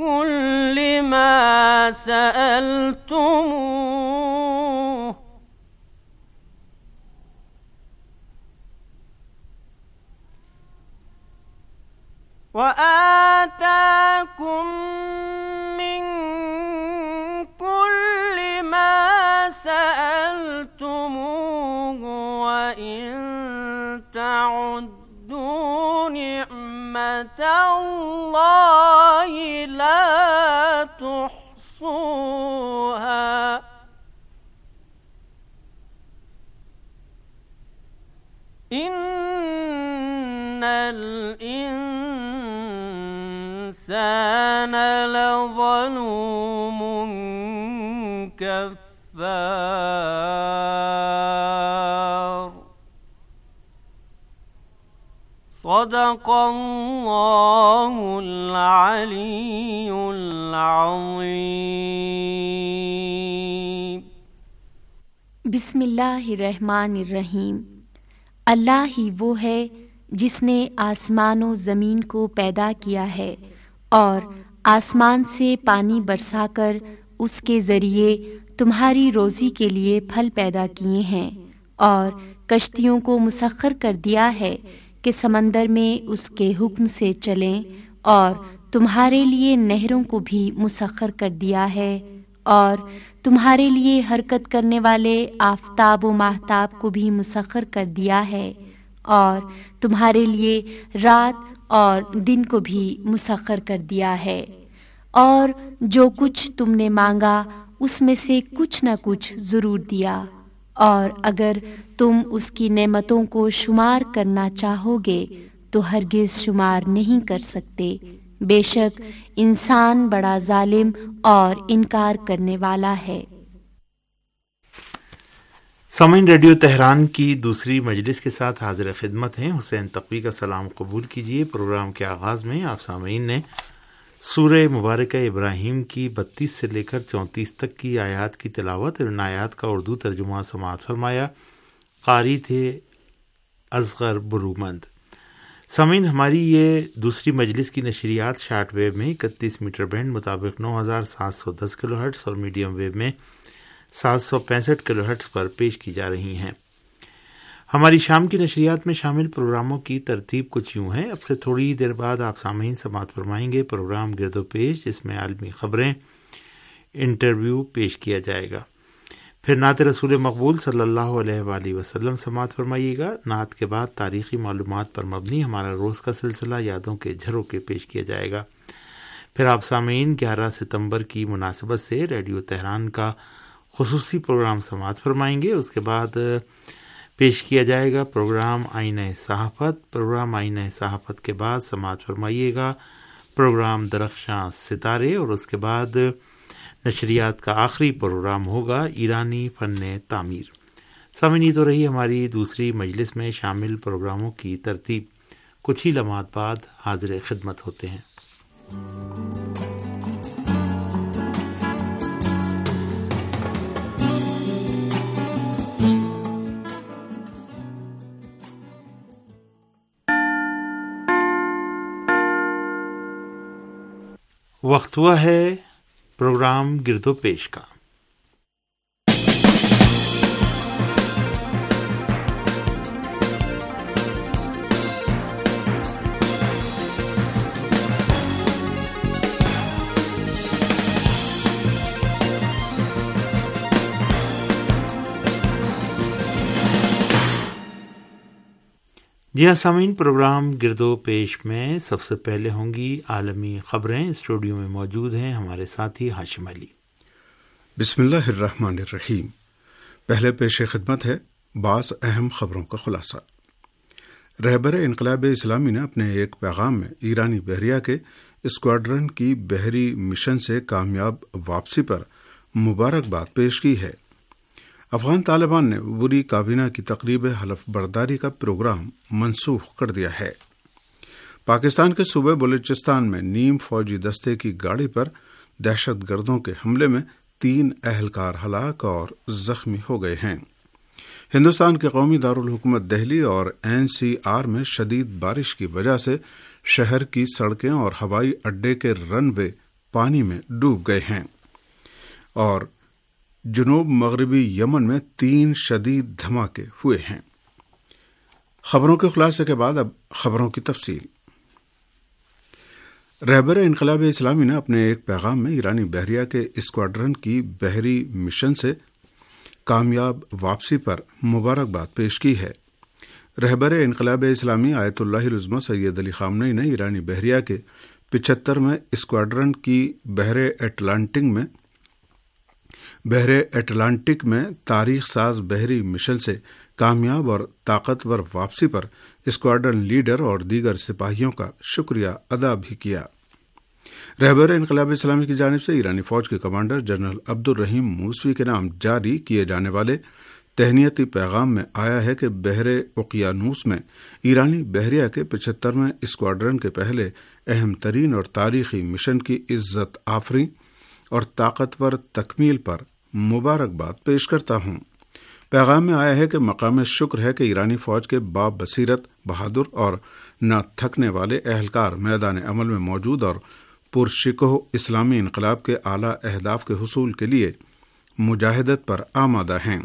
كل ما سألتموه وآتاكم من كل ما سألتموه وإن تعدوا نعمة الله لا تحصوها إن الإنسان لظلوم كفار صدق اللہ العلی العظیم۔ بسم اللہ الرحمن الرحیم۔ اللہ ہی وہ ہے جس نے آسمان و زمین کو پیدا کیا ہے اور آسمان سے پانی برسا کر اس کے ذریعے تمہاری روزی کے لیے پھل پیدا کیے ہیں، اور کشتیوں کو مسخر کر دیا ہے کہ سمندر میں اس کے حکم سے چلیں، اور تمہارے لیے نہروں کو بھی مسخر کر دیا ہے، اور تمہارے لیے حرکت کرنے والے آفتاب و ماہتاب کو بھی مسخر کر دیا ہے، اور تمہارے لیے رات اور دن کو بھی مسخر کر دیا ہے، اور جو کچھ تم نے مانگا اس میں سے کچھ نہ کچھ ضرور دیا، اور اگر تم اس کی نعمتوں کو شمار کرنا چاہو گے تو ہرگز شمار نہیں کر سکتے۔ بے شک انسان بڑا ظالم اور انکار کرنے والا ہے۔ سامعین، ریڈیو تہران کی دوسری مجلس کے ساتھ حاضر خدمت ہیں حسین تقوی کا سلام قبول کیجیے۔ پروگرام کے آغاز میں آپ سامعین نے سورہ مبارکہ ابراہیم کی 32 سے لے کر 34 تک کی آیات کی تلاوت اور ان آیات کا اردو ترجمہ سماعت فرمایا۔ قاری تھے اصغر برومند۔ سامعین، ہماری یہ دوسری مجلس کی نشریات شارٹ ویو میں 31 میٹر بینڈ مطابق 9710 کلو ہرٹز اور میڈیم ویو میں 765 کلو ہرٹز پر پیش کی جا رہی ہیں۔ ہماری شام کی نشریات میں شامل پروگراموں کی ترتیب کچھ یوں ہے۔ اب سے تھوڑی دیر بعد آپ سامعین سماعت فرمائیں گے پروگرام گرد و پیش، جس میں عالمی خبریں، انٹرویو پیش کیا جائے گا۔ پھر نعت رسول مقبول صلی اللہ علیہ وآلہ وسلم سماعت فرمائیے گا۔ نعت کے بعد تاریخی معلومات پر مبنی ہمارا روز کا سلسلہ یادوں کے جھروکے پیش کیا جائے گا۔ پھر آپ سامعین 11 ستمبر کی مناسبت سے ریڈیو تہران کا خصوصی پروگرام سماعت فرمائیں گے۔ اس کے بعد پیش کیا جائے گا پروگرام آئینہ صحافت۔ پروگرام آئینہ صحافت کے بعد سماعت فرمائیے گا پروگرام درخشاں ستارے، اور اس کے بعد نشریات کا آخری پروگرام ہوگا ایرانی فن تعمیر۔ سامعین، یہ تو رہی ہماری دوسری مجلس میں شامل پروگراموں کی ترتیب۔ کچھ ہی لمحات بعد حاضر خدمت ہوتے ہیں۔ وقت ہوا ہے پروگرام گرد و پیش کا۔ جی ہاں سامعین، پروگرام گرد و پیش میں سب سے پہلے ہوں گی عالمی خبریں۔ اسٹوڈیو میں موجود ہیں ہمارے ساتھی ہاشم علی۔ بسم اللہ الرحمن الرحیم۔ پہلے پیش خدمت ہے بعض اہم خبروں کا خلاصہ۔ رہبر انقلاب اسلامی نے اپنے ایک پیغام میں ایرانی بحریہ کے اسکواڈرن کی بحری مشن سے کامیاب واپسی پر مبارکباد پیش کی ہے۔ افغان طالبان نے عبوری کابینہ کی تقریب حلف برداری کا پروگرام منسوخ کر دیا ہے۔ پاکستان کے صوبے بلوچستان میں نیم فوجی دستے کی گاڑی پر دہشت گردوں کے حملے میں 3 اہلکار ہلاک اور زخمی ہو گئے ہیں۔ ہندوستان کے قومی دارالحکومت دہلی اور NCR میں شدید بارش کی وجہ سے شہر کی سڑکیں اور ہوائی اڈے کے رن وے پانی میں ڈوب گئے ہیں اور جنوب مغربی یمن میں 3 شدید دھماکے ہوئے ہیں۔ خبروں کے خلاصے کے بعد اب خبروں کی تفصیل۔ رہبر انقلاب اسلامی نے اپنے ایک پیغام میں ایرانی بحریہ کے اسکواڈرن کی بحری مشن سے کامیاب واپسی پر مبارکباد پیش کی ہے۔ رہبر انقلاب اسلامی آیت اللہ العظمہ سید علی خامنئی نے ایرانی بحریہ کے 75ویں اسکواڈرن کی بحر اٹلانٹک میں تاریخ ساز بحری مشن سے کامیاب اور طاقتور واپسی پر اسکواڈرن لیڈر اور دیگر سپاہیوں کا شکریہ ادا بھی کیا۔ رہبر انقلاب اسلامی کی جانب سے ایرانی فوج کے کمانڈر جنرل عبد الرحیم موسوی کے نام جاری کیے جانے والے تہنیتی پیغام میں آیا ہے کہ بحر اوقیانوس میں ایرانی بحریہ کے 75ویں اسکواڈرن کے پہلے اہم ترین اور تاریخی مشن کی عزت آفریں اور طاقتور تکمیل پر مبارکباد پیش کرتا ہوں۔ پیغام میں آیا ہے کہ مقام شکر ہے کہ ایرانی فوج کے بابصیرت، بہادر اور نہ تھکنے والے اہلکار میدان عمل میں موجود اور پرشکوہ اسلامی انقلاب کے اعلیٰ اہداف کے حصول کے لیے مجاہدت پر آمادہ ہیں۔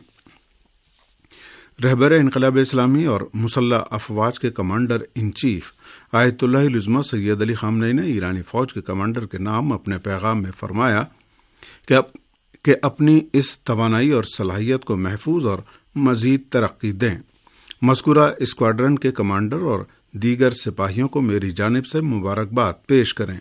رہبر انقلاب اسلامی اور مسلح افواج کے کمانڈر ان چیف آیت اللہ العظمہ سید علی خامنئی نے ایرانی فوج کے کمانڈر کے نام اپنے پیغام میں فرمایا کہ اپنی اس توانائی اور صلاحیت کو محفوظ اور مزید ترقی دیں۔ مذکورہ اسکواڈرن کے کمانڈر اور دیگر سپاہیوں کو میری جانب سے مبارکباد پیش کریں۔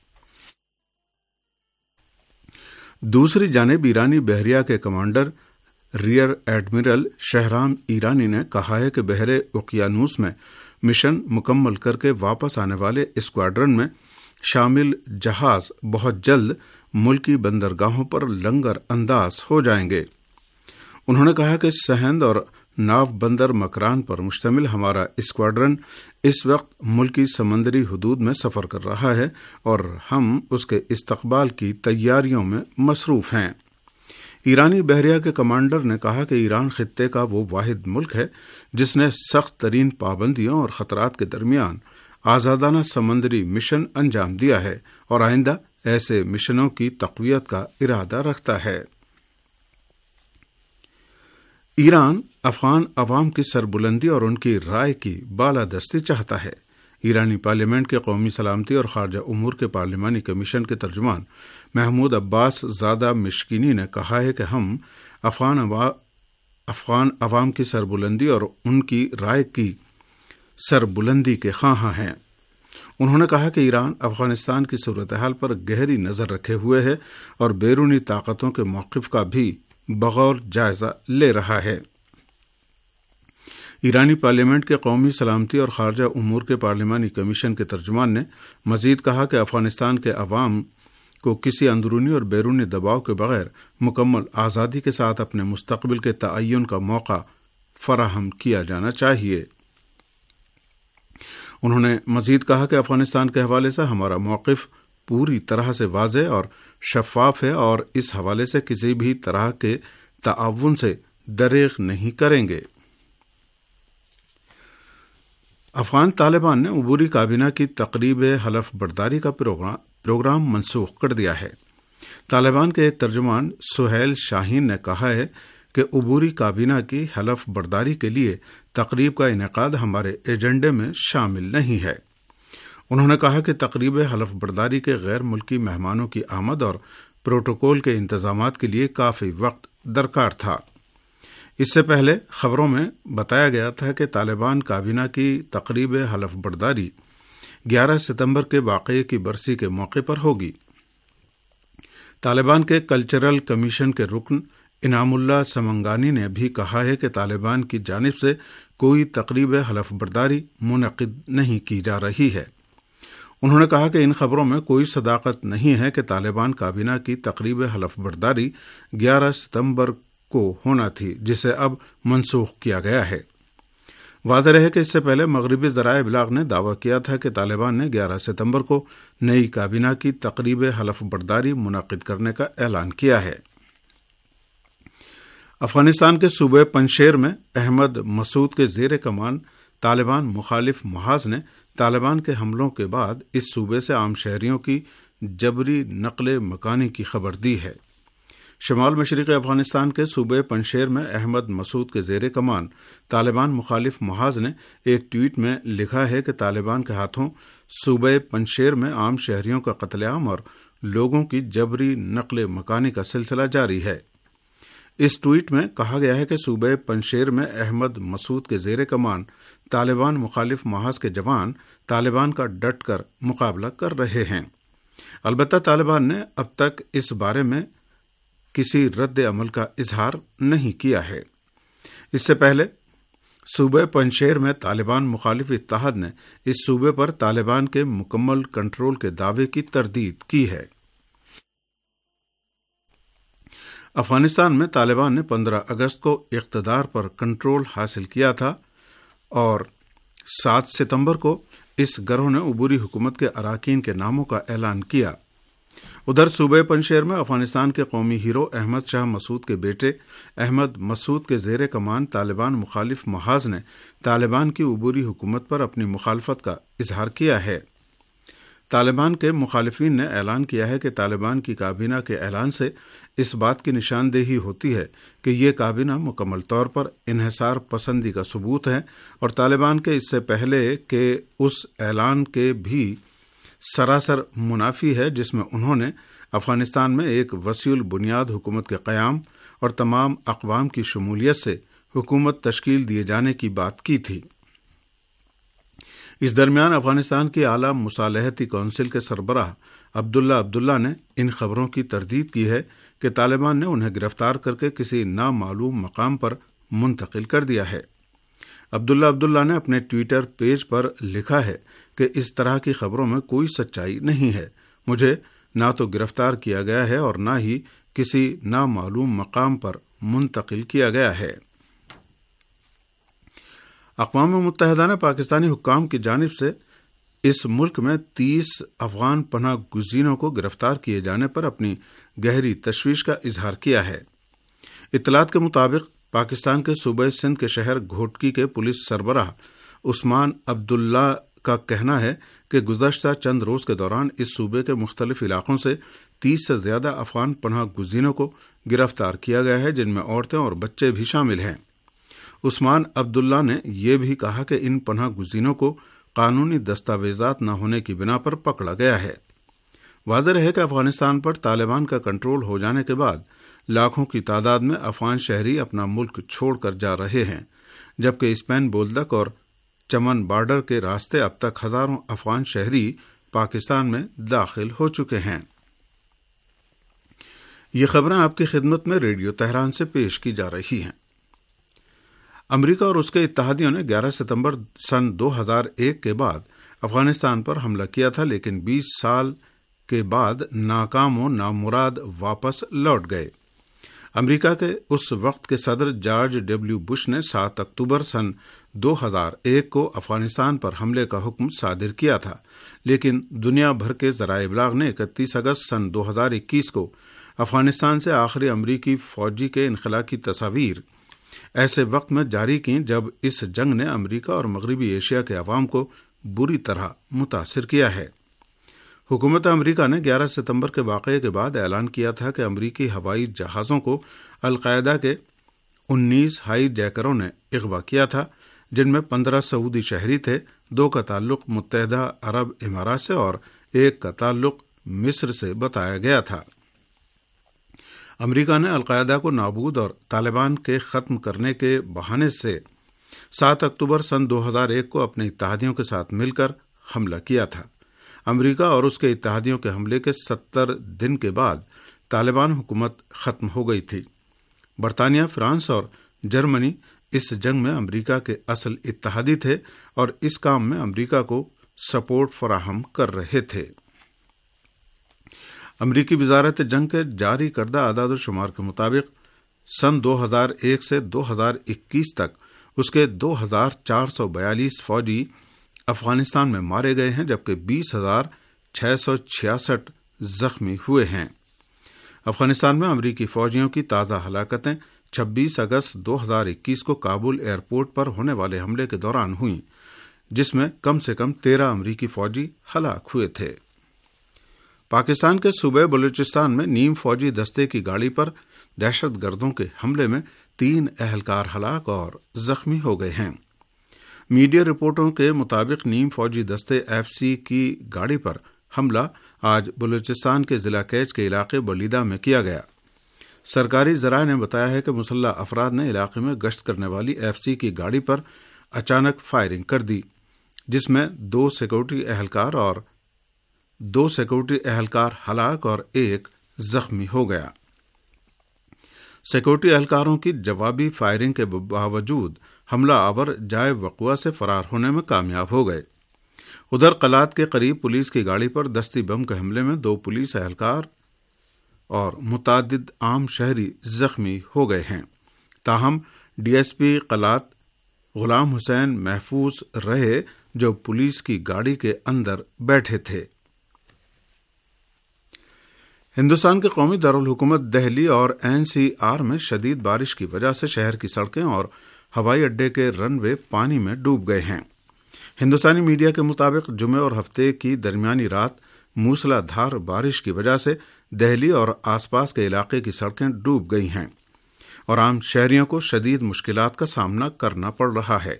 دوسری جانب ایرانی بحریہ کے کمانڈر ریئر ایڈمرل شہرام ایرانی نے کہا ہے کہ بحر اوقیانوس میں مشن مکمل کر کے واپس آنے والے اسکواڈرن میں شامل جہاز بہت جلد ملکی بندرگاہوں پر لنگر انداز ہو جائیں گے۔ انہوں نے کہا کہ سہند اور ناو بندر مکران پر مشتمل ہمارا اسکواڈرن اس وقت ملکی سمندری حدود میں سفر کر رہا ہے اور ہم اس کے استقبال کی تیاریوں میں مصروف ہیں۔ ایرانی بحریہ کے کمانڈر نے کہا کہ ایران خطے کا وہ واحد ملک ہے جس نے سخت ترین پابندیوں اور خطرات کے درمیان آزادانہ سمندری مشن انجام دیا ہے اور آئندہ ایسے مشنوں کی تقویت کا ارادہ رکھتا ہے۔ ایران افغان عوام کی سربلندی اور ان کی رائے کی بالادستی چاہتا ہے۔ ایرانی پارلیمنٹ کے قومی سلامتی اور خارجہ امور کے پارلیمانی کمیشن کے ترجمان محمود عباس زادہ مشکینی نے کہا ہے کہ ہم افغان عوام کی سربلندی اور ان کی رائے کی سربلندی کے خواہاں ہیں۔ انہوں نے کہا کہ ایران افغانستان کی صورتحال پر گہری نظر رکھے ہوئے ہے اور بیرونی طاقتوں کے موقف کا بھی بغور جائزہ لے رہا ہے۔ ایرانی پارلیمنٹ کے قومی سلامتی اور خارجہ امور کے پارلیمانی کمیشن کے ترجمان نے مزید کہا کہ افغانستان کے عوام کو کسی اندرونی اور بیرونی دباؤ کے بغیر مکمل آزادی کے ساتھ اپنے مستقبل کے تعین کا موقع فراہم کیا جانا چاہیے۔ انہوں نے مزید کہا کہ افغانستان کے حوالے سے ہمارا موقف پوری طرح سے واضح اور شفاف ہے اور اس حوالے سے کسی بھی طرح کے تعاون سے دریغ نہیں کریں گے۔ افغان طالبان نے عبوری کابینہ کی تقریب حلف برداری کا پروگرام منسوخ کر دیا ہے۔ طالبان کے ایک ترجمان سہیل شاہین نے کہا ہے کہ عبوری کابینہ کی حلف برداری کے لیے تقریب کا انعقاد ہمارے ایجنڈے میں شامل نہیں ہے۔ انہوں نے کہا کہ تقریب حلف برداری کے غیر ملکی مہمانوں کی آمد اور پروٹوکول کے انتظامات کے لیے کافی وقت درکار تھا۔ اس سے پہلے خبروں میں بتایا گیا تھا کہ طالبان کابینہ کی تقریب حلف برداری 11 ستمبر کے واقعے کی برسی کے موقع پر ہوگی۔ طالبان کے کلچرل کمیشن کے رکن انعام اللہ سمنگانی نے بھی کہا ہے کہ طالبان کی جانب سے کوئی تقریب حلف برداری منعقد نہیں کی جا رہی ہے۔ انہوں نے کہا کہ ان خبروں میں کوئی صداقت نہیں ہے کہ طالبان کابینہ کی تقریب حلف برداری 11 ستمبر کو ہونا تھی جسے اب منسوخ کیا گیا ہے۔ واضح رہے کہ اس سے پہلے مغربی ذرائع ابلاغ نے دعویٰ کیا تھا کہ طالبان نے 11 ستمبر کو نئی کابینہ کی تقریب حلف برداری منعقد کرنے کا اعلان کیا ہے۔ افغانستان کے صوبے پنشیر میں احمد مسعود کے زیر کمان طالبان مخالف محاذ نے طالبان کے حملوں کے بعد اس صوبے سے عام شہریوں کی جبری نقل مکانی کی خبر دی ہے۔ شمال مشرقی افغانستان کے صوبے پنشیر میں احمد مسعود کے زیر کمان طالبان مخالف محاذ نے ایک ٹویٹ میں لکھا ہے کہ طالبان کے ہاتھوں صوبے پنشیر میں عام شہریوں کا قتل عام اور لوگوں کی جبری نقل مکانی کا سلسلہ جاری ہے۔ اس ٹویٹ میں کہا گیا ہے کہ صوبے پنشیر میں احمد مسعود کے زیر کمان طالبان مخالف محاذ کے جوان طالبان کا ڈٹ کر مقابلہ کر رہے ہیں۔ البتہ طالبان نے اب تک اس بارے میں کسی رد عمل کا اظہار نہیں کیا ہے۔ اس سے پہلے صوبے پنشیر میں طالبان مخالف اتحاد نے اس صوبے پر طالبان کے مکمل کنٹرول کے دعوے کی تردید کی ہے۔ افغانستان میں طالبان نے 15 اگست کو اقتدار پر کنٹرول حاصل کیا تھا اور 7 ستمبر کو اس گروہ نے عبوری حکومت کے اراکین کے ناموں کا اعلان کیا۔ ادھر صوبے پنشیر میں افغانستان کے قومی ہیرو احمد شاہ مسعود کے بیٹے احمد مسعود کے زیر کمان طالبان مخالف محاذ نے طالبان کی عبوری حکومت پر اپنی مخالفت کا اظہار کیا ہے۔ طالبان کے مخالفین نے اعلان کیا ہے کہ طالبان کی کابینہ کے اعلان سے اس بات کی نشاندہی ہوتی ہے کہ یہ کابینہ مکمل طور پر انحصار پسندی کا ثبوت ہے اور طالبان کے اس سے پہلے کہ اس اعلان کے بھی سراسر منافی ہے جس میں انہوں نے افغانستان میں ایک وسیع البنیاد حکومت کے قیام اور تمام اقوام کی شمولیت سے حکومت تشکیل دیے جانے کی بات کی تھی۔ اس درمیان افغانستان کی اعلیٰ مصالحتی کونسل کے سربراہ عبداللہ نے ان خبروں کی تردید کی ہے کہ طالبان نے انہیں گرفتار کر کے کسی نامعلوم مقام پر منتقل کر دیا ہے۔ عبداللہ نے اپنے ٹویٹر پیج پر لکھا ہے کہ اس طرح کی خبروں میں کوئی سچائی نہیں ہے، مجھے نہ تو گرفتار کیا گیا ہے اور نہ ہی کسی نامعلوم مقام پر منتقل کیا گیا ہے۔ اقوام متحدہ نے پاکستانی حکام کی جانب سے اس ملک میں 30 افغان پناہ گزینوں کو گرفتار کیے جانے پر اپنی گہری تشویش کا اظہار کیا ہے۔ اطلاعات کے مطابق پاکستان کے صوبہ سندھ کے شہر گھوٹکی کے پولیس سربراہ عثمان عبداللہ کا کہنا ہے کہ گزشتہ چند روز کے دوران اس صوبے کے مختلف علاقوں سے 30 سے زیادہ افغان پناہ گزینوں کو گرفتار کیا گیا ہے، جن میں عورتیں اور بچے بھی شامل ہیں۔ عثمان عبداللہ نے یہ بھی کہا کہ ان پناہ گزینوں کو قانونی دستاویزات نہ ہونے کی بنا پر پکڑا گیا ہے۔ واضح رہے کہ افغانستان پر طالبان کا کنٹرول ہو جانے کے بعد لاکھوں کی تعداد میں افغان شہری اپنا ملک چھوڑ کر جا رہے ہیں، جبکہ اسپین بولدک اور چمن بارڈر کے راستے اب تک ہزاروں افغان شہری پاکستان میں داخل ہو چکے ہیں۔ یہ خبریں آپ کی خدمت میں ریڈیو تہران سے پیش کی جا رہی ہیں۔ امریکہ اور اس کے اتحادیوں نے 11 ستمبر سن 2001 کے بعد افغانستان پر حملہ کیا تھا، لیکن 20 سال کے بعد ناکام و نامراد واپس لوٹ گئے۔ امریکہ کے اس وقت کے صدر جارج ڈبلیو بش نے 7 اکتوبر سن 2001 کو افغانستان پر حملے کا حکم صادر کیا تھا، لیکن دنیا بھر کے ذرائع ابلاغ نے 31 اگست سن 2021 کو افغانستان سے آخری امریکی فوجی کے انخلاء کی تصاویر ایسے وقت میں جاری کی جب اس جنگ نے امریکہ اور مغربی ایشیا کے عوام کو بری طرح متاثر کیا ہے۔ حکومت امریکہ نے 11 ستمبر کے واقعے کے بعد اعلان کیا تھا کہ امریکی ہوائی جہازوں کو القاعدہ کے 19 ہائی جیکروں نے اغوا کیا تھا، جن میں 15 سعودی شہری تھے، 2 کا تعلق متحدہ عرب امارات سے اور 1 کا تعلق مصر سے بتایا گیا تھا۔ امریکہ نے القاعدہ کو نابود اور طالبان کے ختم کرنے کے بہانے سے 7 اکتوبر سن 2001 کو اپنے اتحادیوں کے ساتھ مل کر حملہ کیا تھا۔ امریکہ اور اس کے اتحادیوں کے حملے کے 70 دن کے بعد طالبان حکومت ختم ہو گئی تھی۔ برطانیہ، فرانس اور جرمنی اس جنگ میں امریکہ کے اصل اتحادی تھے اور اس کام میں امریکہ کو سپورٹ فراہم کر رہے تھے۔ امریکی وزارت جنگ کے جاری کردہ اعداد و شمار کے مطابق سن 2001 سے 2021 تک اس کے 2442 فوجی افغانستان میں مارے گئے ہیں، جبکہ 20,666 زخمی ہوئے ہیں۔ افغانستان میں امریکی فوجیوں کی تازہ ہلاکتیں 26 اگست 2021 کو کابل ایئرپورٹ پر ہونے والے حملے کے دوران ہوئیں، جس میں کم سے کم 13 امریکی فوجی ہلاک ہوئے تھے۔ پاکستان کے صوبے بلوچستان میں نیم فوجی دستے کی گاڑی پر دہشت گردوں کے حملے میں 3 اہلکار ہلاک اور زخمی ہو گئے ہیں۔ میڈیا رپورٹوں کے مطابق نیم فوجی دستے FC کی گاڑی پر حملہ آج بلوچستان کے ضلع کیچ کے علاقے بلیدہ میں کیا گیا۔ سرکاری ذرائع نے بتایا ہے کہ مسلح افراد نے علاقے میں گشت کرنے والی FC کی گاڑی پر اچانک فائرنگ کر دی، جس میں 2 سیکورٹی اہلکار ہلاک اور 1 زخمی ہو گیا۔ سیکورٹی اہلکاروں کی جوابی فائرنگ کے باوجود حملہ آور جائے وقوع سے فرار ہونے میں کامیاب ہو گئے۔ ادھر قلات کے قریب پولیس کی گاڑی پر دستی بم کے حملے میں 2 پولیس اہلکار اور متعدد عام شہری زخمی ہو گئے ہیں، تاہم DSP قلات غلام حسین محفوظ رہے جو پولیس کی گاڑی کے اندر بیٹھے تھے۔ ہندوستان کے قومی دارالحکومت دہلی اور NCR میں شدید بارش کی وجہ سے شہر کی سڑکیں اور ہوائی اڈے کے رن وے پانی میں ڈوب گئے ہیں۔ ہندوستانی میڈیا کے مطابق جمعے اور ہفتے کی درمیانی رات موسلا دھار بارش کی وجہ سے دہلی اور آس پاس کے علاقے کی سڑکیں ڈوب گئی ہیں اور عام شہریوں کو شدید مشکلات کا سامنا کرنا پڑ رہا ہے۔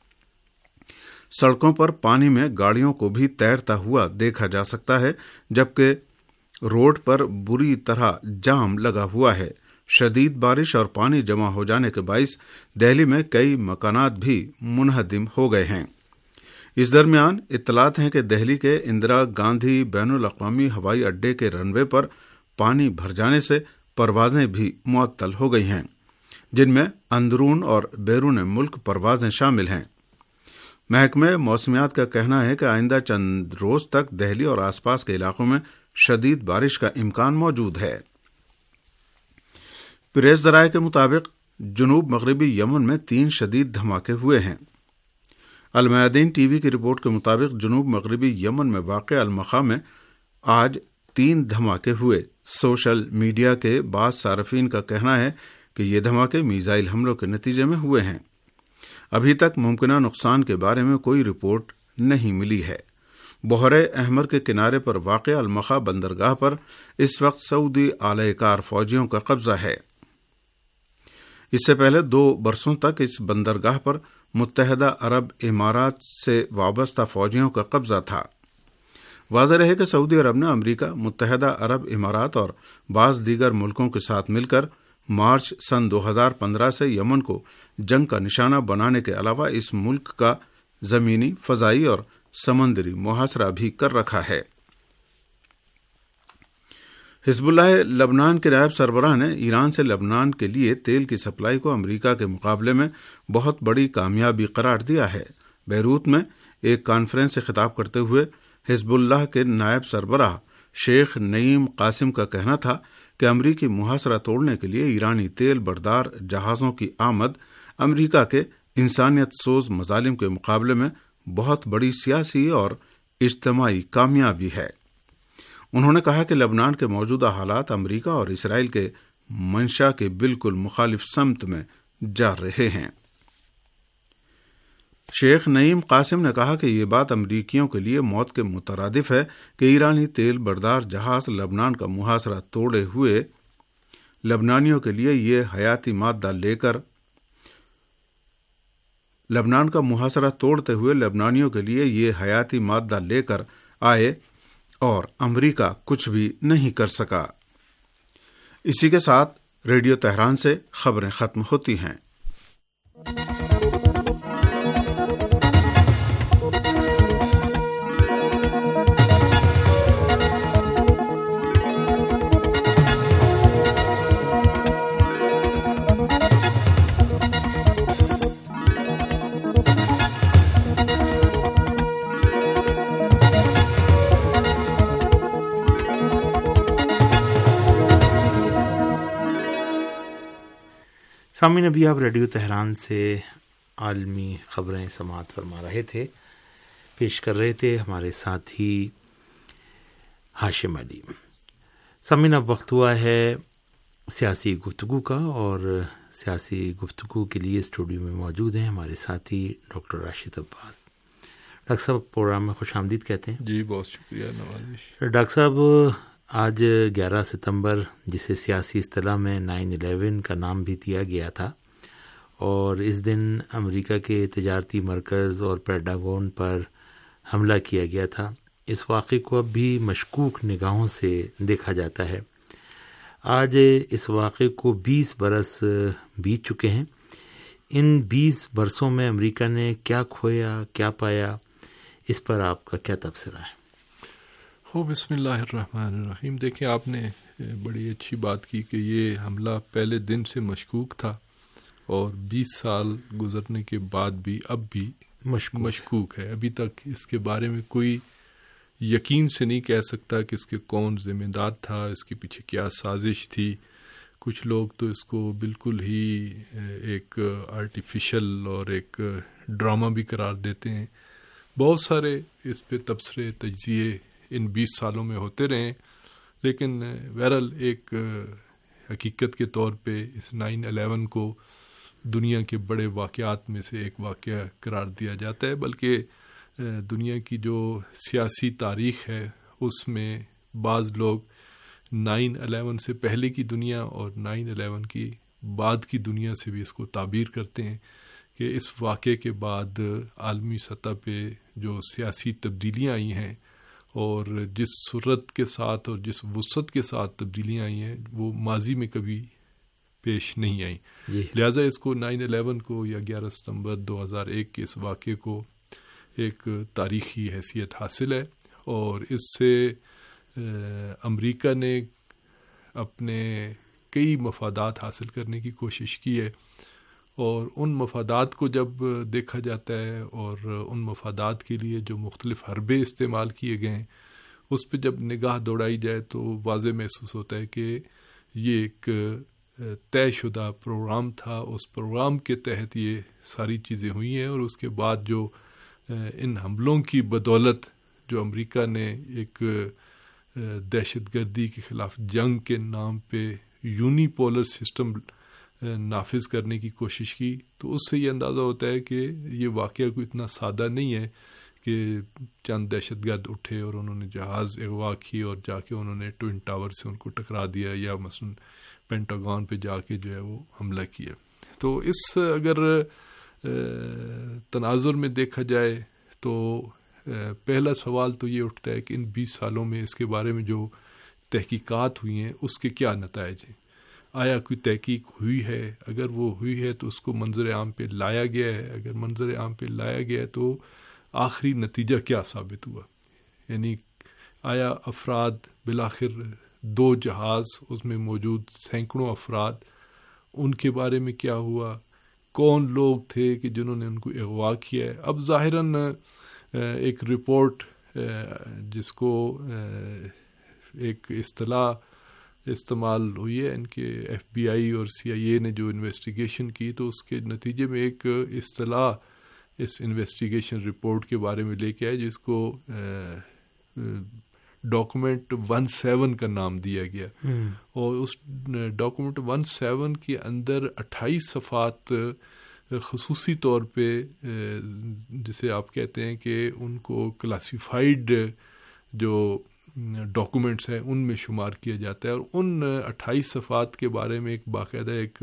سڑکوں پر پانی میں گاڑیوں کو بھی تیرتا ہوا دیکھا جا سکتا ہے، جبکہ روڈ پر بری طرح جام لگا ہوا ہے۔ شدید بارش اور پانی جمع ہو جانے کے باعث دہلی میں کئی مکانات بھی منہدم ہو گئے ہیں۔ اس درمیان اطلاعات ہیں کہ دہلی کے اندرا گاندھی بین الاقوامی ہوائی اڈے کے رن وے پر پانی بھر جانے سے پروازیں بھی معطل ہو گئی ہیں، جن میں اندرون اور بیرون ملک پروازیں شامل ہیں۔ محکمہ موسمیات کا کہنا ہے کہ آئندہ چند روز تک دہلی اور آس پاس کے علاقوں میں شدید بارش کا امکان موجود ہے۔ پریس ذرائع کے مطابق جنوب مغربی یمن میں 3 شدید دھماکے ہوئے ہیں۔ المیادین ٹی وی کی رپورٹ کے مطابق جنوب مغربی یمن میں واقع المخا میں آج 3 دھماکے ہوئے۔ سوشل میڈیا کے بعض صارفین کا کہنا ہے کہ یہ دھماکے میزائل حملوں کے نتیجے میں ہوئے ہیں۔ ابھی تک ممکنہ نقصان کے بارے میں کوئی رپورٹ نہیں ملی ہے۔ بحر احمر کے کنارے پر واقع المخا بندرگاہ پر اس وقت سعودی اعلی کار فوجیوں کا قبضہ ہے۔ اس سے پہلے 2 برسوں تک اس بندرگاہ پر متحدہ عرب امارات سے وابستہ فوجیوں کا قبضہ تھا۔ واضح رہے کہ سعودی عرب نے امریکہ، متحدہ عرب امارات اور بعض دیگر ملکوں کے ساتھ مل کر مارچ سن 2015 سے یمن کو جنگ کا نشانہ بنانے کے علاوہ اس ملک کا زمینی، فضائی اور سمندری محاصرہ بھی کر رکھا ہے۔ حزب اللہ لبنان کے نائب سربراہ نے ایران سے لبنان کے لیے تیل کی سپلائی کو امریکہ کے مقابلے میں بہت بڑی کامیابی قرار دیا ہے۔ بیروت میں ایک کانفرنس سے خطاب کرتے ہوئے حزب اللہ کے نائب سربراہ شیخ نعیم قاسم کا کہنا تھا کہ امریکی محاصرہ توڑنے کے لیے ایرانی تیل بردار جہازوں کی آمد امریکہ کے انسانیت سوز مظالم کے مقابلے میں بہت بڑی سیاسی اور اجتماعی کامیابی ہے۔ انہوں نے کہا کہ لبنان کے موجودہ حالات امریکہ اور اسرائیل کے منشا کے بالکل مخالف سمت میں جا رہے ہیں۔ شیخ نعیم قاسم نے کہا کہ یہ بات امریکیوں کے لیے موت کے مترادف ہے کہ ایرانی تیل بردار جہاز لبنان کا محاصرہ توڑے ہوئے لبنانیوں کے لیے یہ حیاتی مادہ لے کر لبنان کا محاصرہ توڑتے ہوئے لبنانیوں کے لیے یہ حیاتی مادہ لے کر آئے اور امریکہ کچھ بھی نہیں کر سکا۔ اسی کے ساتھ ریڈیو تہران سے خبریں ختم ہوتی ہیں۔ سامعین، ابھی آپ ریڈیو تہران سے عالمی خبریں سماعت فرما رہے تھے، پیش کر رہے تھے ہمارے ساتھی ہاشم علی۔ سامعین، اب وقت ہوا ہے سیاسی گفتگو کا، اور سیاسی گفتگو کے لیے اسٹوڈیو میں موجود ہیں ہمارے ساتھی ڈاکٹر راشد عباس۔ ڈاکٹر صاحب پروگرام میں خوش آمدید کہتے ہیں. جی بہت شکریہ نوازش. ڈاکٹر صاحب آج 11 ستمبر جسے سیاسی اصطلاح میں 9/11 کا نام بھی دیا گیا تھا، اور اس دن امریکہ کے تجارتی مرکز اور پینٹاگون پر حملہ کیا گیا تھا. اس واقعے کو اب بھی مشکوک نگاہوں سے دیکھا جاتا ہے. آج اس واقعے کو 20 برس بیت چکے ہیں. ان 20 برسوں میں امریکہ نے کیا کھویا، کیا پایا، اس پر آپ کا کیا تبصرہ ہے؟ بسم اللہ الرحمن الرحیم. دیکھیں آپ نے بڑی اچھی بات کی کہ یہ حملہ پہلے دن سے مشکوک تھا، اور 20 سال گزرنے کے بعد بھی اب بھی مشکوک ہے. ابھی تک اس کے بارے میں کوئی یقین سے نہیں کہہ سکتا کہ اس کے کون ذمہ دار تھا، اس کے پیچھے کیا سازش تھی. کچھ لوگ تو اس کو بالکل ہی ایک آرٹیفیشل اور ایک ڈرامہ بھی قرار دیتے ہیں. بہت سارے اس پہ تبصرے تجزیے ان 20 سالوں میں ہوتے رہے، لیکن بہرحال ایک حقیقت کے طور پہ اس 9/11 کو دنیا کے بڑے واقعات میں سے ایک واقعہ قرار دیا جاتا ہے. بلکہ دنیا کی جو سیاسی تاریخ ہے اس میں بعض لوگ 9/11 سے پہلے کی دنیا اور 9/11 کی بعد کی دنیا سے بھی اس کو تعبیر کرتے ہیں کہ اس واقعے کے بعد عالمی سطح پہ جو سیاسی تبدیلیاں آئی ہیں اور جس سرعت کے ساتھ اور جس وسعت کے ساتھ تبدیلیاں آئی ہیں وہ ماضی میں کبھی پیش نہیں آئیں. لہٰذا اس کو 9/11 کو یا 11 ستمبر 2001 کے اس واقعے کو ایک تاریخی حیثیت حاصل ہے، اور اس سے امریکہ نے اپنے کئی مفادات حاصل کرنے کی کوشش کی ہے. اور ان مفادات کو جب دیکھا جاتا ہے اور ان مفادات کے لیے جو مختلف حربے استعمال کیے گئے ہیں اس پہ جب نگاہ دوڑائی جائے تو واضح محسوس ہوتا ہے کہ یہ ایک طے شدہ پروگرام تھا. اس پروگرام کے تحت یہ ساری چیزیں ہوئی ہیں، اور اس کے بعد جو ان حملوں کی بدولت جو امریکہ نے ایک دہشت گردی کے خلاف جنگ کے نام پہ یونی پولر سسٹم نافذ کرنے کی کوشش کی، تو اس سے یہ اندازہ ہوتا ہے کہ یہ واقعہ کوئی اتنا سادہ نہیں ہے کہ چند دہشت گرد اٹھے اور انہوں نے جہاز اغوا کی اور جا کے انہوں نے ٹوئن ٹاور سے ان کو ٹکرا دیا، یا مثلا پینٹاگون پہ جا کے جو ہے وہ حملہ کیا. تو اس اگر تناظر میں دیکھا جائے تو پہلا سوال تو یہ اٹھتا ہے کہ ان 20 سالوں میں اس کے بارے میں جو تحقیقات ہوئی ہیں اس کے کیا نتائج ہیں. آیا کوئی تحقیق ہوئی ہے؟ اگر وہ ہوئی ہے تو اس کو منظر عام پہ لایا گیا ہے؟ اگر منظر عام پہ لایا گیا ہے تو آخری نتیجہ کیا ثابت ہوا؟ یعنی آیا افراد بالآخر 2 جہاز اس میں موجود سینکڑوں افراد، ان کے بارے میں کیا ہوا؟ کون لوگ تھے کہ جنہوں نے ان کو اغوا کیا ہے؟ اب ظاہراً ایک رپورٹ جس کو ایک اصطلاح استعمال ہوئی ہے ان کے FBI اور CIA نے جو انویسٹیگیشن کی، تو اس کے نتیجے میں ایک اصطلاح اس انویسٹیگیشن رپورٹ کے بارے میں لے کے آئے جس کو ڈاکومنٹ 17 کا نام دیا گیا. اور اس ڈاکومنٹ 17 کے اندر 28 صفحات خصوصی طور پہ جسے آپ کہتے ہیں کہ ان کو کلاسیفائڈ جو ڈاکومنٹس ہیں ان میں شمار کیا جاتا ہے، اور ان 28 صفحات کے بارے میں ایک باقاعدہ ایک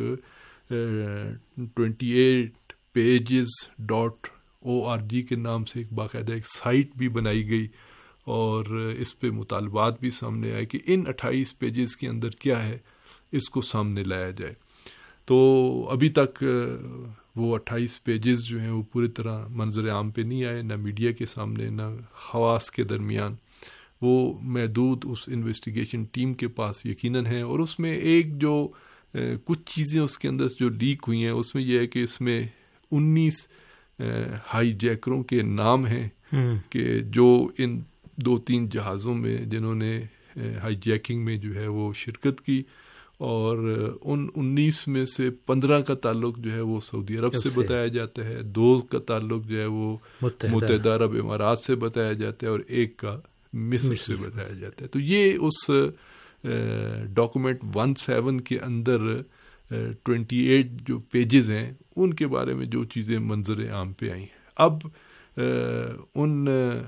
28pages.org کے نام سے ایک باقاعدہ ایک سائٹ بھی بنائی گئی، اور اس پہ مطالبات بھی سامنے آئے کہ ان 28 پیجز کے اندر کیا ہے اس کو سامنے لایا جائے. تو ابھی تک وہ 28 پیجز جو ہیں وہ پوری طرح منظر عام پہ نہیں آئے، نہ میڈیا کے سامنے نہ خواص کے درمیان. وہ محدود اس انویسٹیگیشن ٹیم کے پاس یقیناً ہیں، اور اس میں ایک جو کچھ چیزیں اس کے اندر جو لیک ہوئی ہیں اس میں یہ ہے کہ اس میں 19 ہائی جیکروں کے نام ہیں کہ جو ان 2-3 جہازوں میں جنہوں نے ہائی جیکنگ میں جو ہے وہ شرکت کی، اور ان 19 میں سے 15 کا تعلق جو ہے وہ سعودی عرب سے بتایا جاتا ہے، 2 کا تعلق جو ہے وہ متحدہ عرب امارات سے بتایا جاتا ہے، اور 1 کا مصر سے بتایا جاتا ہے. تو یہ اس ڈاکومنٹ 17 کے اندر 28 جو پیجز ہیں ان کے بارے میں جو چیزیں منظر عام پہ آئیں. اب ان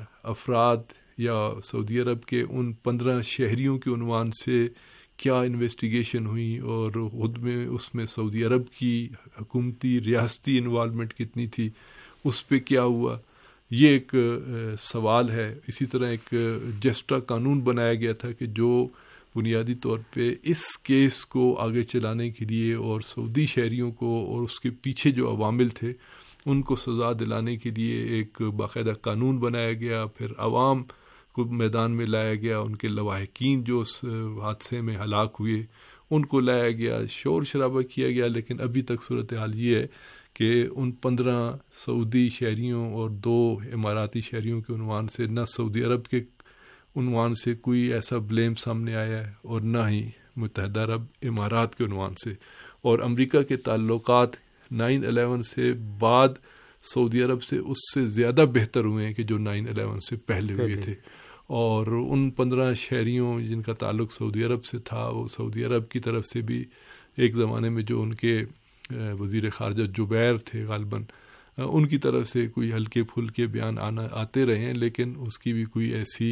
افراد یا سعودی عرب کے ان 15 شہریوں کے عنوان سے کیا انویسٹیگیشن ہوئی اور خود میں اس میں سعودی عرب کی حکومتی ریاستی انوالومنٹ کتنی تھی، اس پہ کیا ہوا، یہ ایک سوال ہے۔ اسی طرح ایک جسٹا قانون بنایا گیا تھا کہ جو بنیادی طور پہ اس کیس کو آگے چلانے کے لیے اور سعودی شہریوں کو اور اس کے پیچھے جو عوامل تھے ان کو سزا دلانے کے لیے ایک باقاعدہ قانون بنایا گیا، پھر عوام کو میدان میں لایا گیا، ان کے لواحقین جو اس حادثے میں ہلاک ہوئے ان کو لایا گیا، شور شرابہ کیا گیا، لیکن ابھی تک صورتحال یہ ہے کہ ان 15 سعودی شہریوں اور 2 اماراتی شہریوں کے عنوان سے نہ سعودی عرب کے عنوان سے کوئی ایسا بلیم سامنے آیا ہے اور نہ ہی متحدہ عرب امارات کے عنوان سے۔ اور امریکہ کے تعلقات 9/11 سے بعد سعودی عرب سے اس سے زیادہ بہتر ہوئے ہیں کہ جو 9/11 سے پہلے ہوئے تھے، اور ان 15 شہریوں جن کا تعلق سعودی عرب سے تھا وہ سعودی عرب کی طرف سے بھی ایک زمانے میں جو ان کے وزیر خارجہ جبیر تھے غالباً، ان کی طرف سے کوئی ہلکے پھلکے بیان آتے رہے ہیں، لیکن اس کی بھی کوئی ایسی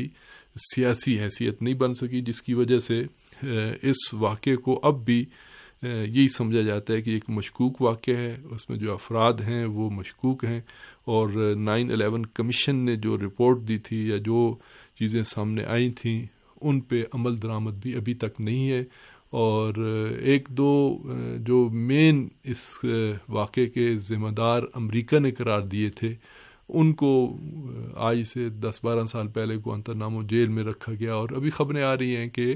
سیاسی حیثیت نہیں بن سکی، جس کی وجہ سے اس واقعے کو اب بھی یہی سمجھا جاتا ہے کہ ایک مشکوک واقعہ ہے، اس میں جو افراد ہیں وہ مشکوک ہیں، اور 9/11 کمیشن نے جو رپورٹ دی تھی یا جو چیزیں سامنے آئی تھیں ان پہ عمل درآمد بھی ابھی تک نہیں ہے۔ اور ایک دو جو مین اس واقعے کے ذمہ دار امریکہ نے قرار دیے تھے ان کو آج سے 10-12 سال پہلے گوانتانامو جیل میں رکھا گیا، اور ابھی خبریں آ رہی ہیں کہ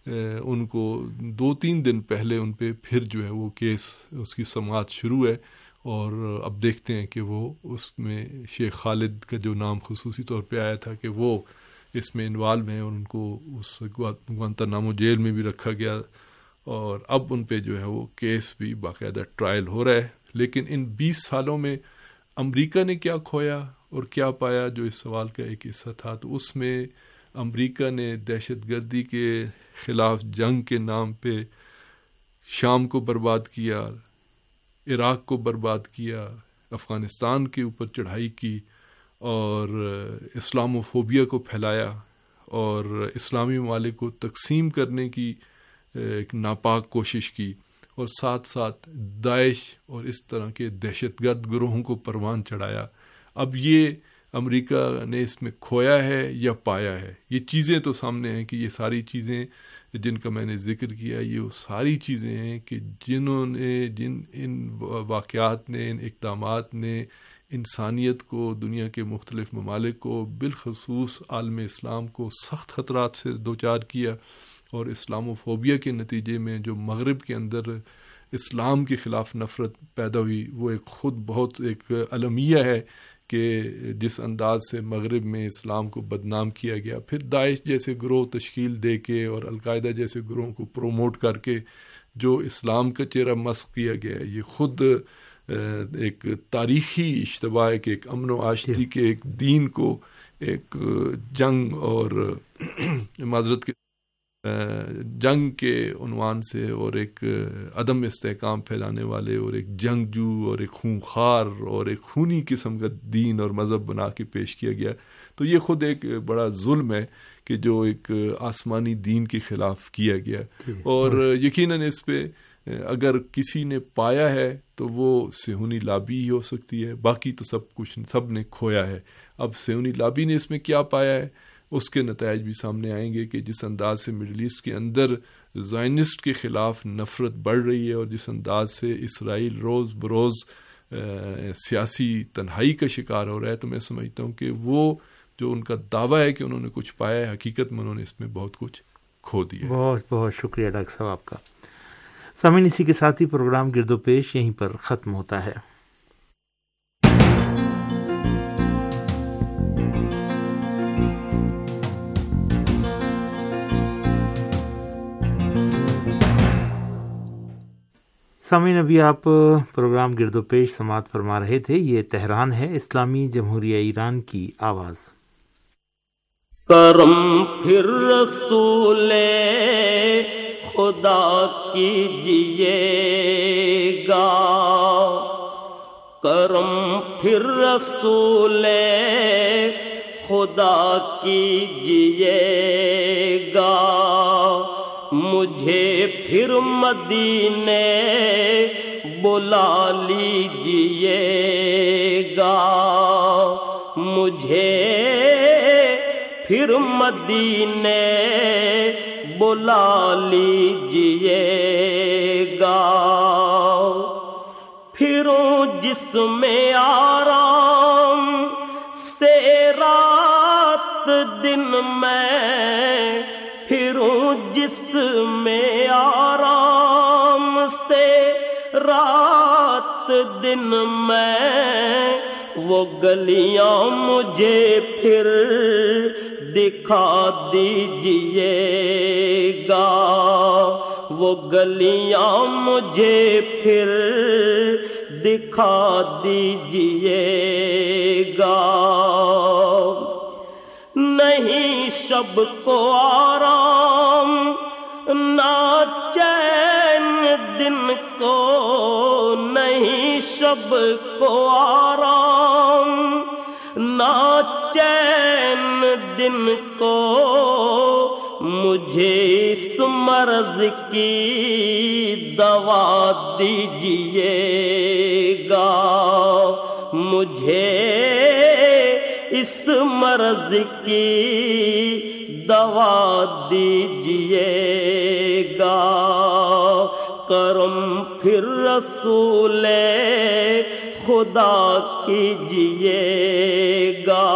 ان کو 2-3 دن پہلے ان پہ پھر جو ہے وہ کیس اس کی سماعت شروع ہے، اور اب دیکھتے ہیں کہ وہ اس میں شیخ خالد کا جو نام خصوصی طور پہ آیا تھا کہ وہ اس میں انوالو ہیں، اور ان کو اس گوانتانامو جیل میں بھی رکھا گیا، اور اب ان پہ جو ہے وہ کیس بھی باقاعدہ ٹرائل ہو رہا ہے۔ لیکن ان 20 سالوں میں امریکہ نے کیا کھویا اور کیا پایا، جو اس سوال کا ایک حصہ تھا، تو اس میں امریکہ نے دہشت گردی کے خلاف جنگ کے نام پہ شام کو برباد کیا، عراق کو برباد کیا، افغانستان کے اوپر چڑھائی کی، اور اسلاموفوبیا کو پھیلایا، اور اسلامی ممالک کو تقسیم کرنے کی ایک ناپاک کوشش کی، اور ساتھ ساتھ داعش اور اس طرح کے دہشت گرد گروہوں کو پروان چڑھایا۔ اب یہ امریکہ نے اس میں کھویا ہے یا پایا ہے، یہ چیزیں تو سامنے ہیں کہ یہ ساری چیزیں جن کا میں نے ذکر کیا یہ وہ ساری چیزیں ہیں کہ جنہوں نے ان واقعات نے، ان اقدامات نے انسانیت کو، دنیا کے مختلف ممالک کو، بالخصوص عالم اسلام کو سخت خطرات سے دوچار کیا، اور اسلاموفوبیا کے نتیجے میں جو مغرب کے اندر اسلام کے خلاف نفرت پیدا ہوئی وہ ایک خود بہت ایک المیہ ہے کہ جس انداز سے مغرب میں اسلام کو بدنام کیا گیا، پھر داعش جیسے گروہ تشکیل دے کے اور القاعدہ جیسے گروہوں کو پروموٹ کر کے جو اسلام کا چہرہ مسخ کیا گیا، یہ خود ایک تاریخی اشتباہ ہے کہ ایک امن و آشتی کے ایک دین کو ایک جنگ اور معذرت کے جنگ کے عنوان سے اور ایک عدم استحکام پھیلانے والے اور ایک جنگجو اور ایک خونخوار اور ایک خونی قسم کا دین اور مذہب بنا کے پیش کیا گیا، تو یہ خود ایک بڑا ظلم ہے کہ جو ایک آسمانی دین کے خلاف کیا گیا، اور یقیناً اس پہ اگر کسی نے پایا ہے تو وہ صہیونی لابی ہی ہو سکتی ہے، باقی تو سب نے کھویا ہے۔ اب صہیونی لابی نے اس میں کیا پایا ہے اس کے نتائج بھی سامنے آئیں گے کہ جس انداز سے مڈل ایسٹ کے اندر زائنسٹ کے خلاف نفرت بڑھ رہی ہے اور جس انداز سے اسرائیل روز بروز سیاسی تنہائی کا شکار ہو رہا ہے، تو میں سمجھتا ہوں کہ وہ جو ان کا دعویٰ ہے کہ انہوں نے کچھ پایا ہے، حقیقت میں انہوں نے اس میں بہت کچھ کھو دیا۔ بہت بہت شکریہ ڈاکٹر صاحب آپ کا۔ سامعین، اسی کے ساتھ ہی پروگرام گرد و پیش یہیں پر ختم ہوتا ہے۔ سامعین، ابھی آپ پروگرام گرد و پیش سماعت فرما رہے تھے۔ یہ تہران ہے، اسلامی جمہوریہ ایران کی آواز۔ کرم پھر رسول خدا کیجیے گا، کرم پھر رسول خدا کیجیے گا، مجھے پھر مدینے بلا لیجیے گا، مجھے پھر مدینے بلا لیجیے گا، پھروں جس میں آرام سے رات دن میں، پھروں جس میں آرام سے رات دن میں، وہ گلیاں مجھے پھر دکھا دیجیے گا، وہ گلیاں مجھے پھر دکھا دیجیے گا، نہیں شب کو آرام نہ چین دن کو، نہیں شب کو آرام نہ چین دن کو، مجھے اس مرض کی دوا دیجیے گا، مجھے اس مرض کی دوا دیجیے گا، کرم پھر رسول خدا کیجیے گا،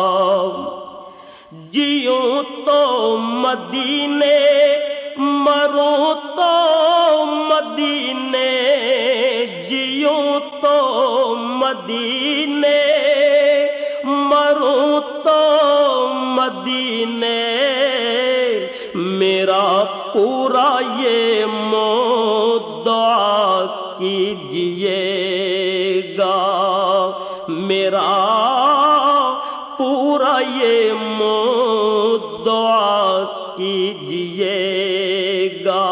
جیوں تو مدینے مروں تو مدینے، جیوں تو مدینے مروں تو مدینے، میرا پورا یہ دعا کیجیے گا، میرا پورا یہ دعا کیجیے گا،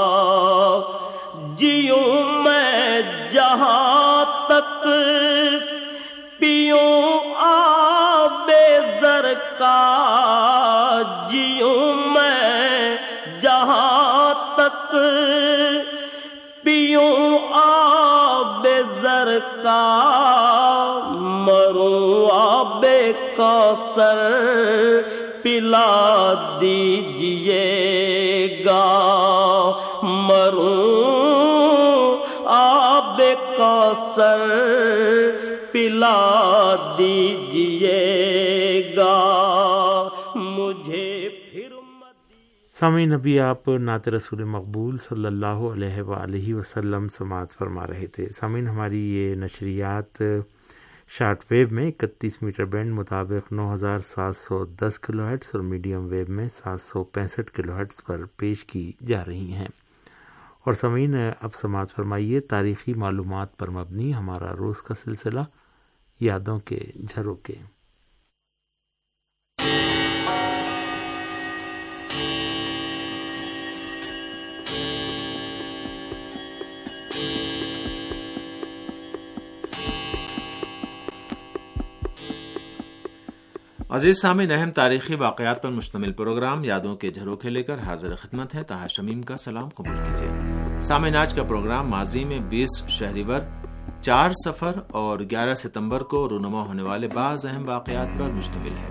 جیوں میں جہاں تک پیوں آب زر کا، جیوں میں جہاں تک پیوں آب زر کا، مروں آب کوثر پلا دیجیے گا، مروں آب کوثر پلا دیجیے گا، مجھے پھر سامعین، ابھی آپ نعت رسول مقبول صلی اللہ علیہ وآلہ وسلم سماعت فرما رہے تھے۔ سامعین، ہماری یہ نشریات شارٹ ویو میں 31 میٹر بینڈ مطابق 9710 کلو ہرٹز اور میڈیم ویو میں 765 کلو ہرٹز پر پیش کی جا رہی ہیں۔ اور سامعین، اب سماعت فرمائیے تاریخی معلومات پر مبنی ہمارا روز کا سلسلہ یادوں کے جھروکے۔ عزیز سامعین، اہم تاریخی واقعات پر مشتمل پروگرام یادوں کے جھروکے لے کر حاضر خدمت ہے۔ طاہر شمیم کا سلام قبول کیجیے۔ سامعین، آج کا پروگرام ماضی میں 20 شہریور، 4 صفر اور 11 ستمبر کو رونما ہونے والے بعض اہم واقعات پر مشتمل ہے۔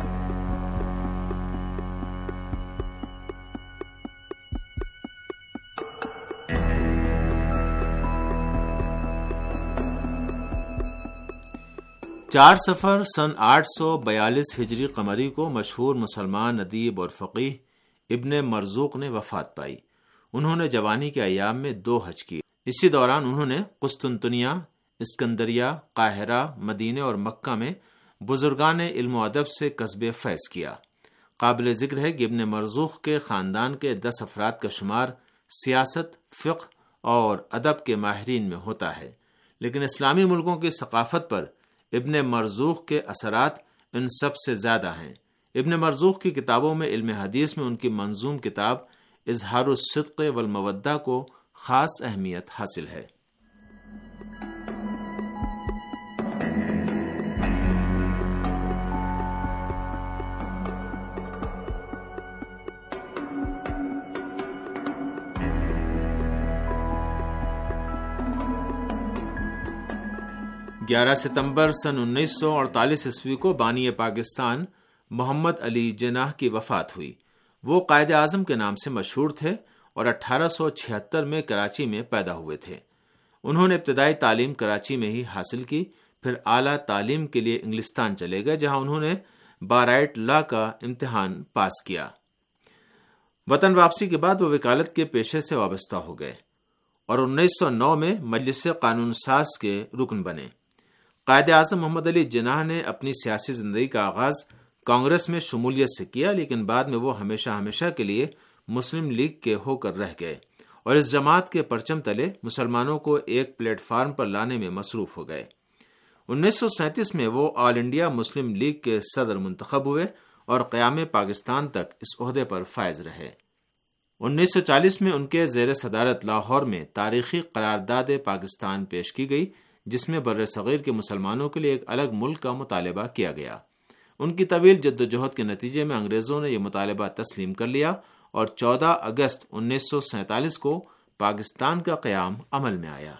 چار صفر سن 842 ہجری قمری کو مشہور مسلمان ادیب اور فقیہ ابن مرزوق نے وفات پائی۔ انہوں نے جوانی کے ایام میں 2 حج کیے۔ اسی دوران انہوں نے قسطنطنیہ، اسکندریہ، قاہرہ، مدینہ اور مکہ میں بزرگان علم و ادب سے کسب فیض کیا۔ قابل ذکر ہے کہ ابن مرزوق کے خاندان کے 10 افراد کا شمار سیاست، فقہ اور ادب کے ماہرین میں ہوتا ہے، لیکن اسلامی ملکوں کی ثقافت پر ابن مرزوق کے اثرات ان سب سے زیادہ ہیں۔ ابن مرزوق کی کتابوں میں علم حدیث میں ان کی منظوم کتاب اظہار الصدق والمودہ کو خاص اہمیت حاصل ہے۔ 11 ستمبر سن 1948 عیسوی کو بانی پاکستان محمد علی جناح کی وفات ہوئی۔ وہ قائد اعظم کے نام سے مشہور تھے اور 1876 میں کراچی میں پیدا ہوئے تھے۔ انہوں نے ابتدائی تعلیم کراچی میں ہی حاصل کی، پھر اعلیٰ تعلیم کے لیے انگلستان چلے گئے، جہاں انہوں نے بارائٹ لا کا امتحان پاس کیا۔ وطن واپسی کے بعد وہ وکالت کے پیشے سے وابستہ ہو گئے اور 1909 میں مجلس قانون ساز کے رکن بنے۔ قائد اعظم محمد علی جناح نے اپنی سیاسی زندگی کا آغاز کانگریس میں شمولیت سے کیا، لیکن بعد میں وہ ہمیشہ کے لیے مسلم لیگ کے ہو کر رہ گئے اور اس جماعت کے پرچم تلے مسلمانوں کو ایک پلیٹ فارم پر لانے میں مصروف ہو گئے۔ 1937 میں وہ آل انڈیا مسلم لیگ کے صدر منتخب ہوئے اور قیام پاکستان تک اس عہدے پر فائز رہے۔ 1940 میں ان کے زیر صدارت لاہور میں تاریخی قرارداد پاکستان پیش کی گئی، جس میں بر صغیر کے مسلمانوں کے لیے ایک الگ ملک کا مطالبہ کیا گیا۔ ان کی طویل جدوجہد کے نتیجے میں انگریزوں نے یہ مطالبہ تسلیم کر لیا اور 14 اگست 1947 کو پاکستان کا قیام عمل میں آیا۔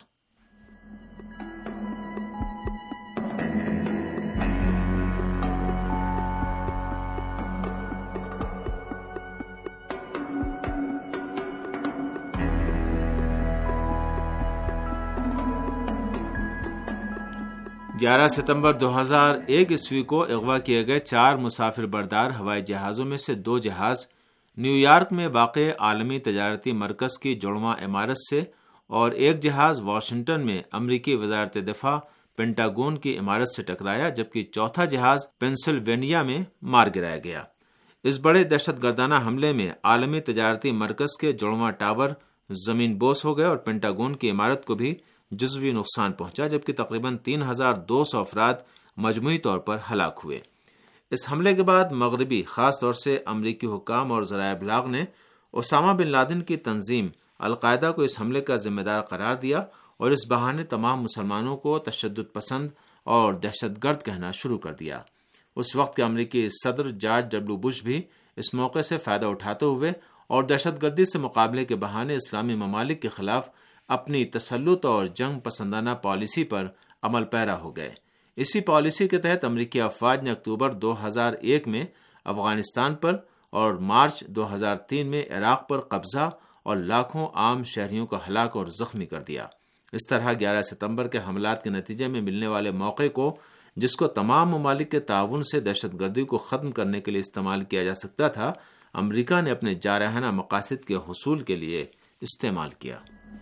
گیارہ ستمبر 2001 عیسوی کو اغوا کیے گئے 4 مسافر بردار ہوائی جہازوں میں سے 2 جہاز نیو یارک میں واقع عالمی تجارتی مرکز کی جڑواں عمارت سے اور ایک جہاز واشنگٹن میں امریکی وزارت دفاع پینٹاگون کی عمارت سے ٹکرایا، جبکہ چوتھا جہاز پینسلوینیا میں مار گرایا گیا۔ اس بڑے دہشت گردانہ حملے میں عالمی تجارتی مرکز کے جڑواں ٹاور زمین بوس ہو گئے اور پینٹاگون کی عمارت کو بھی جزوی نقصان پہنچا، جبکہ تقریباً 3200 افراد مجموعی طور پر ہلاک ہوئے۔ اس حملے کے بعد مغربی، خاص طور سے امریکی حکام اور ذرائع ابلاغ نے اسامہ بن لادن کی تنظیم القاعدہ کو اس حملے کا ذمہ دار قرار دیا اور اس بہانے تمام مسلمانوں کو تشدد پسند اور دہشت گرد کہنا شروع کر دیا۔ اس وقت کے امریکی صدر جارج ڈبلیو بش بھی اس موقع سے فائدہ اٹھاتے ہوئے اور دہشت گردی سے مقابلے کے بہانے اسلامی ممالک کے خلاف اپنی تسلط اور جنگ پسندانہ پالیسی پر عمل پیرا ہو گئے۔ اسی پالیسی کے تحت امریکی افواج نے اکتوبر 2001 میں افغانستان پر اور مارچ 2003 میں عراق پر قبضہ اور لاکھوں عام شہریوں کو ہلاک اور زخمی کر دیا۔ اس طرح 11 ستمبر کے حملات کے نتیجے میں ملنے والے موقع کو، جس کو تمام ممالک کے تعاون سے دہشت گردی کو ختم کرنے کے لیے استعمال کیا جا سکتا تھا، امریکہ نے اپنے جارحانہ مقاصد کے حصول کے لیے استعمال کیا۔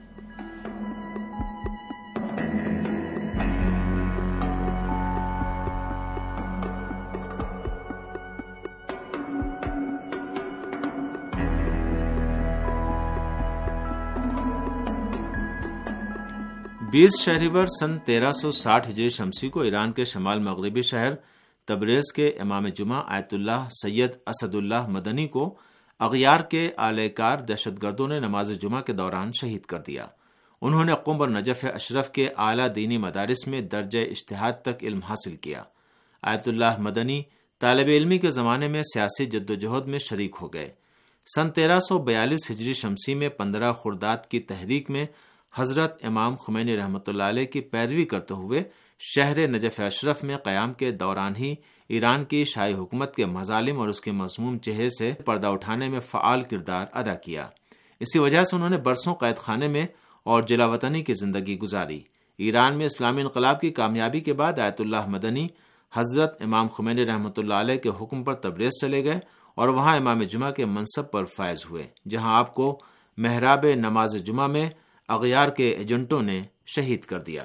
شہریور سن 1360 ہجری شمسی کو ایران کے شمال مغربی شہر تبریز کے امام جمعہ آیت اللہ سید اسد اللہ مدنی کو اغیار کے اعلی کار دہشت گردوں نے نماز جمعہ کے دوران شہید کر دیا۔ انہوں نے قم اور نجف اشرف کے اعلیٰ دینی مدارس میں درجہ اجتہاد تک علم حاصل کیا۔ آیت اللہ مدنی طالب علمی کے زمانے میں سیاسی جدوجہد میں شریک ہو گئے۔ سن 1342 ہجری شمسی میں 15 خرداد کی تحریک میں حضرت امام خمینی رحمۃ اللہ علیہ کی پیروی کرتے ہوئے شہر نجف اشرف میں قیام کے دوران ہی ایران کی شاہی حکومت کے مظالم اور اس کے مذموم چہرے سے پردہ اٹھانے میں فعال کردار ادا کیا۔ اسی وجہ سے انہوں نے برسوں قید خانے میں اور جلا وطنی کی زندگی گزاری۔ ایران میں اسلامی انقلاب کی کامیابی کے بعد آیت اللہ مدنی حضرت امام خمینی رحمۃ اللہ علیہ کے حکم پر تبریز چلے گئے اور وہاں امام جمعہ کے منصب پر فائز ہوئے، جہاں آپ کو محراب نماز جمعہ میں اغیار کے ایجنٹوں نے شہید کر دیا۔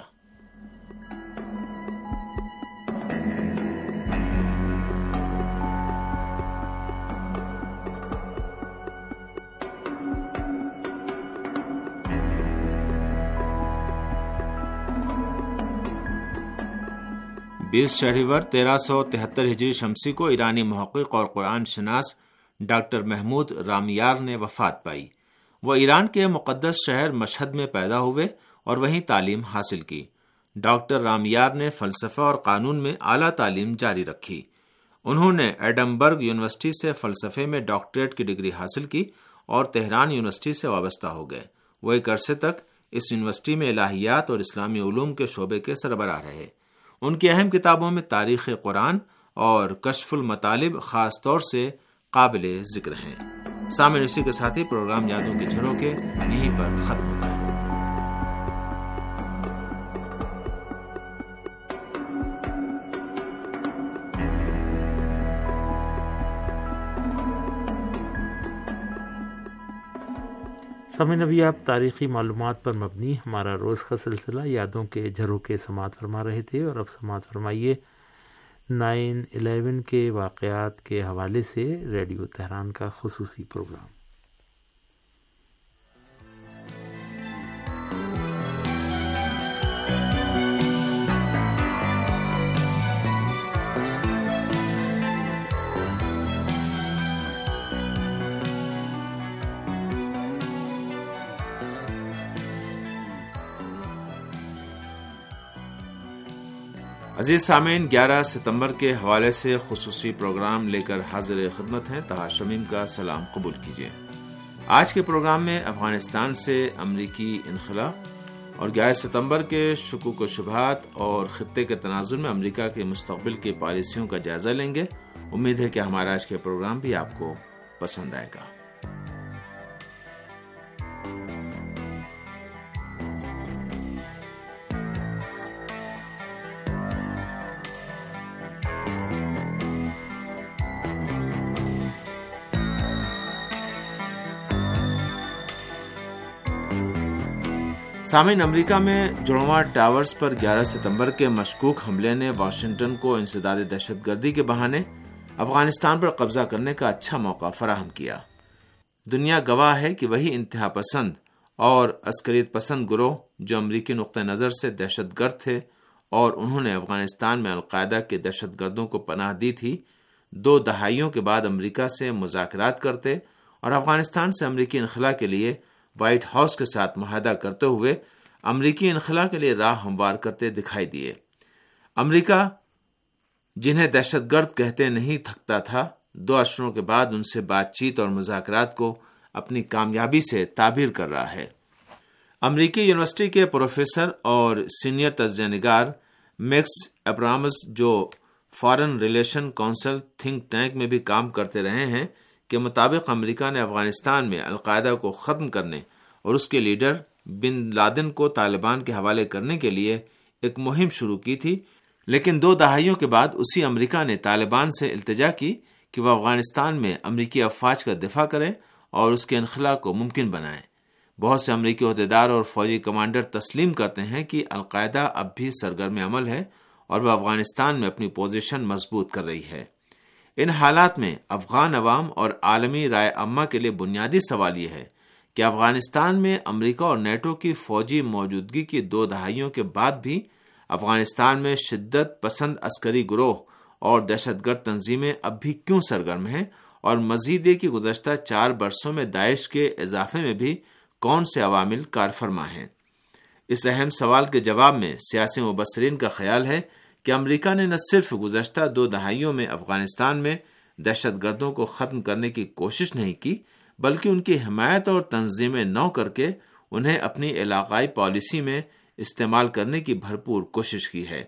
شہریور 1373 ہجری شمسی کو ایرانی محقق اور قرآن شناس ڈاکٹر محمود رامیار نے وفات پائی۔ وہ ایران کے مقدس شہر مشہد میں پیدا ہوئے اور وہیں تعلیم حاصل کی۔ ڈاکٹر رامیار نے فلسفہ اور قانون میں اعلیٰ تعلیم جاری رکھی۔ انہوں نے ایڈنبرگ یونیورسٹی سے فلسفے میں ڈاکٹریٹ کی ڈگری حاصل کی اور تہران یونیورسٹی سے وابستہ ہو گئے۔ وہ ایک عرصے تک اس یونیورسٹی میں الہیات اور اسلامی علوم کے شعبے کے سربراہ رہے۔ ان کی اہم کتابوں میں تاریخ قرآن اور کشف المطالب خاص طور سے قابل ذکر ہیں۔ سامعین، اسی کے ساتھ ہی پروگرام یادوں کے جھروکے یہیں پر ختم ہوتا ہے۔ سامعین، ابھی آپ تاریخی معلومات پر مبنی ہمارا روز کا سلسلہ یادوں کے جھروکے سماعت فرما رہے تھے، اور اب سماعت فرمائیے 9/11 کے واقعات کے حوالے سے ریڈیو تہران کا خصوصی پروگرام۔ عزیز سامعین، 11 ستمبر کے حوالے سے خصوصی پروگرام لے کر حاضر خدمت ہیں۔ طاہر شمیم کا سلام قبول کیجیے۔ آج کے پروگرام میں افغانستان سے امریکی انخلا اور 11 ستمبر کے شکوک و شبہات اور خطے کے تناظر میں امریکہ کے مستقبل کی پالیسیوں کا جائزہ لیں گے۔ امید ہے کہ ہمارا آج کے پروگرام بھی آپ کو پسند آئے گا۔ سامعین، امریکہ میں جڑواں ٹاورز پر 11 ستمبر کے مشکوک حملے نے واشنگٹن کو انسداد دہشت گردی کے بہانے افغانستان پر قبضہ کرنے کا اچھا موقع فراہم کیا۔ دنیا گواہ ہے کہ وہی انتہا پسند اور عسکریت پسند گروہ جو امریکی نقطہ نظر سے دہشت گرد تھے اور انہوں نے افغانستان میں القاعدہ کے دہشت گردوں کو پناہ دی تھی، 2 دہائیوں کے بعد امریکہ سے مذاکرات کرتے اور افغانستان سے امریکی انخلا کے لیے وائٹ ہاؤس کے ساتھ معاہدہ کرتے ہوئے امریکی انخلا کے لیے راہ ہموار کرتے دکھائی دیے۔ امریکہ جنہیں دہشت گرد کہتے نہیں تھکتا تھا، 2 عشروں کے بعد ان سے بات چیت اور مذاکرات کو اپنی کامیابی سے تعبیر کر رہا ہے۔ امریکی یونیورسٹی کے پروفیسر اور سینئر تجزیہ نگار میکس ابرامز، جو foreign relation council think tank میں بھی کام کرتے رہے ہیں، کے مطابق امریکہ نے افغانستان میں القاعدہ کو ختم کرنے اور اس کے لیڈر بن لادن کو طالبان کے حوالے کرنے کے لیے ایک مہم شروع کی تھی، لیکن 2 دہائیوں کے بعد اسی امریکہ نے طالبان سے التجا کی کہ وہ افغانستان میں امریکی افواج کا دفاع کریں اور اس کے انخلا کو ممکن بنائیں۔ بہت سے امریکی عہدیدار اور فوجی کمانڈر تسلیم کرتے ہیں کہ القاعدہ اب بھی سرگرم عمل ہے اور وہ افغانستان میں اپنی پوزیشن مضبوط کر رہی ہے۔ ان حالات میں افغان عوام اور عالمی رائے عامہ کے لیے بنیادی سوال یہ ہے کہ افغانستان میں امریکہ اور نیٹو کی فوجی موجودگی کی 2 دہائیوں کے بعد بھی افغانستان میں شدت پسند عسکری گروہ اور دہشت گرد تنظیمیں اب بھی کیوں سرگرم ہیں، اور مزید یہ کہ گزشتہ 4 برسوں میں داعش کے اضافے میں بھی کون سے عوامل کارفرما ہیں۔ اس اہم سوال کے جواب میں سیاسی مبصرین کا خیال ہے کہ امریکہ نے نہ صرف گزشتہ 2 دہائیوں میں افغانستان میں دہشت گردوں کو ختم کرنے کی کوشش نہیں کی، بلکہ ان کی حمایت اور تنظیمیں نو کر کے انہیں اپنی علاقائی پالیسی میں استعمال کرنے کی بھرپور کوشش کی ہے۔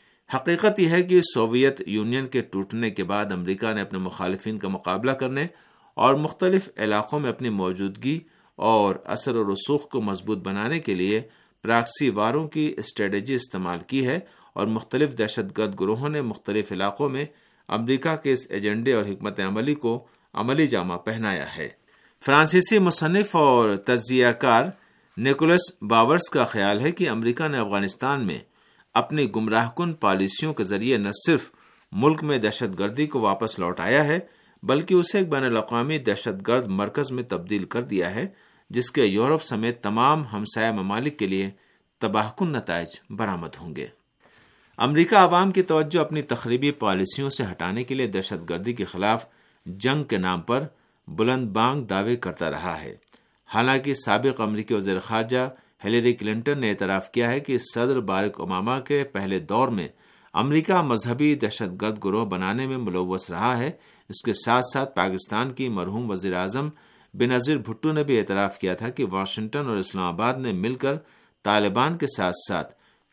حقیقت یہ ہے کہ سوویت یونین کے ٹوٹنے کے بعد امریکہ نے اپنے مخالفین کا مقابلہ کرنے اور مختلف علاقوں میں اپنی موجودگی اور اثر و رسوخ کو مضبوط بنانے کے لیے پراکسی واروں کی اسٹریٹجی استعمال کی ہے، اور مختلف دہشت گرد گروہوں نے مختلف علاقوں میں امریکہ کے اس ایجنڈے اور حکمت عملی کو عملی جامہ پہنایا ہے۔ فرانسیسی مصنف اور تجزیہ کار نیکولس باورس کا خیال ہے کہ امریکہ نے افغانستان میں اپنی گمراہ کن پالیسیوں کے ذریعے نہ صرف ملک میں دہشت گردی کو واپس لوٹایا ہے، بلکہ اسے ایک بین الاقوامی دہشت گرد مرکز میں تبدیل کر دیا ہے، جس کے یورپ سمیت تمام ہمسایہ ممالک کے لیے تباہ کن نتائج برآمد ہوں گے۔ امریکہ عوام کی توجہ اپنی تخریبی پالیسیوں سے ہٹانے کے لیے دہشت گردی کے خلاف جنگ کے نام پر بلند بانگ دعوے کرتا رہا ہے۔ حالانکہ سابق امریکی وزیر خارجہ ہلیری کلنٹن نے اعتراف کیا ہے کہ صدر باراک اوباما کے پہلے دور میں امریکہ مذہبی دہشت گرد گروہ بنانے میں ملوث رہا ہے۔ اس کے ساتھ ساتھ پاکستان کی مرحوم وزیر اعظم بینظیر بھٹو نے بھی اعتراف کیا تھا کہ واشنگٹن اور اسلام آباد نے مل کر طالبان کے ساتھ ساتھ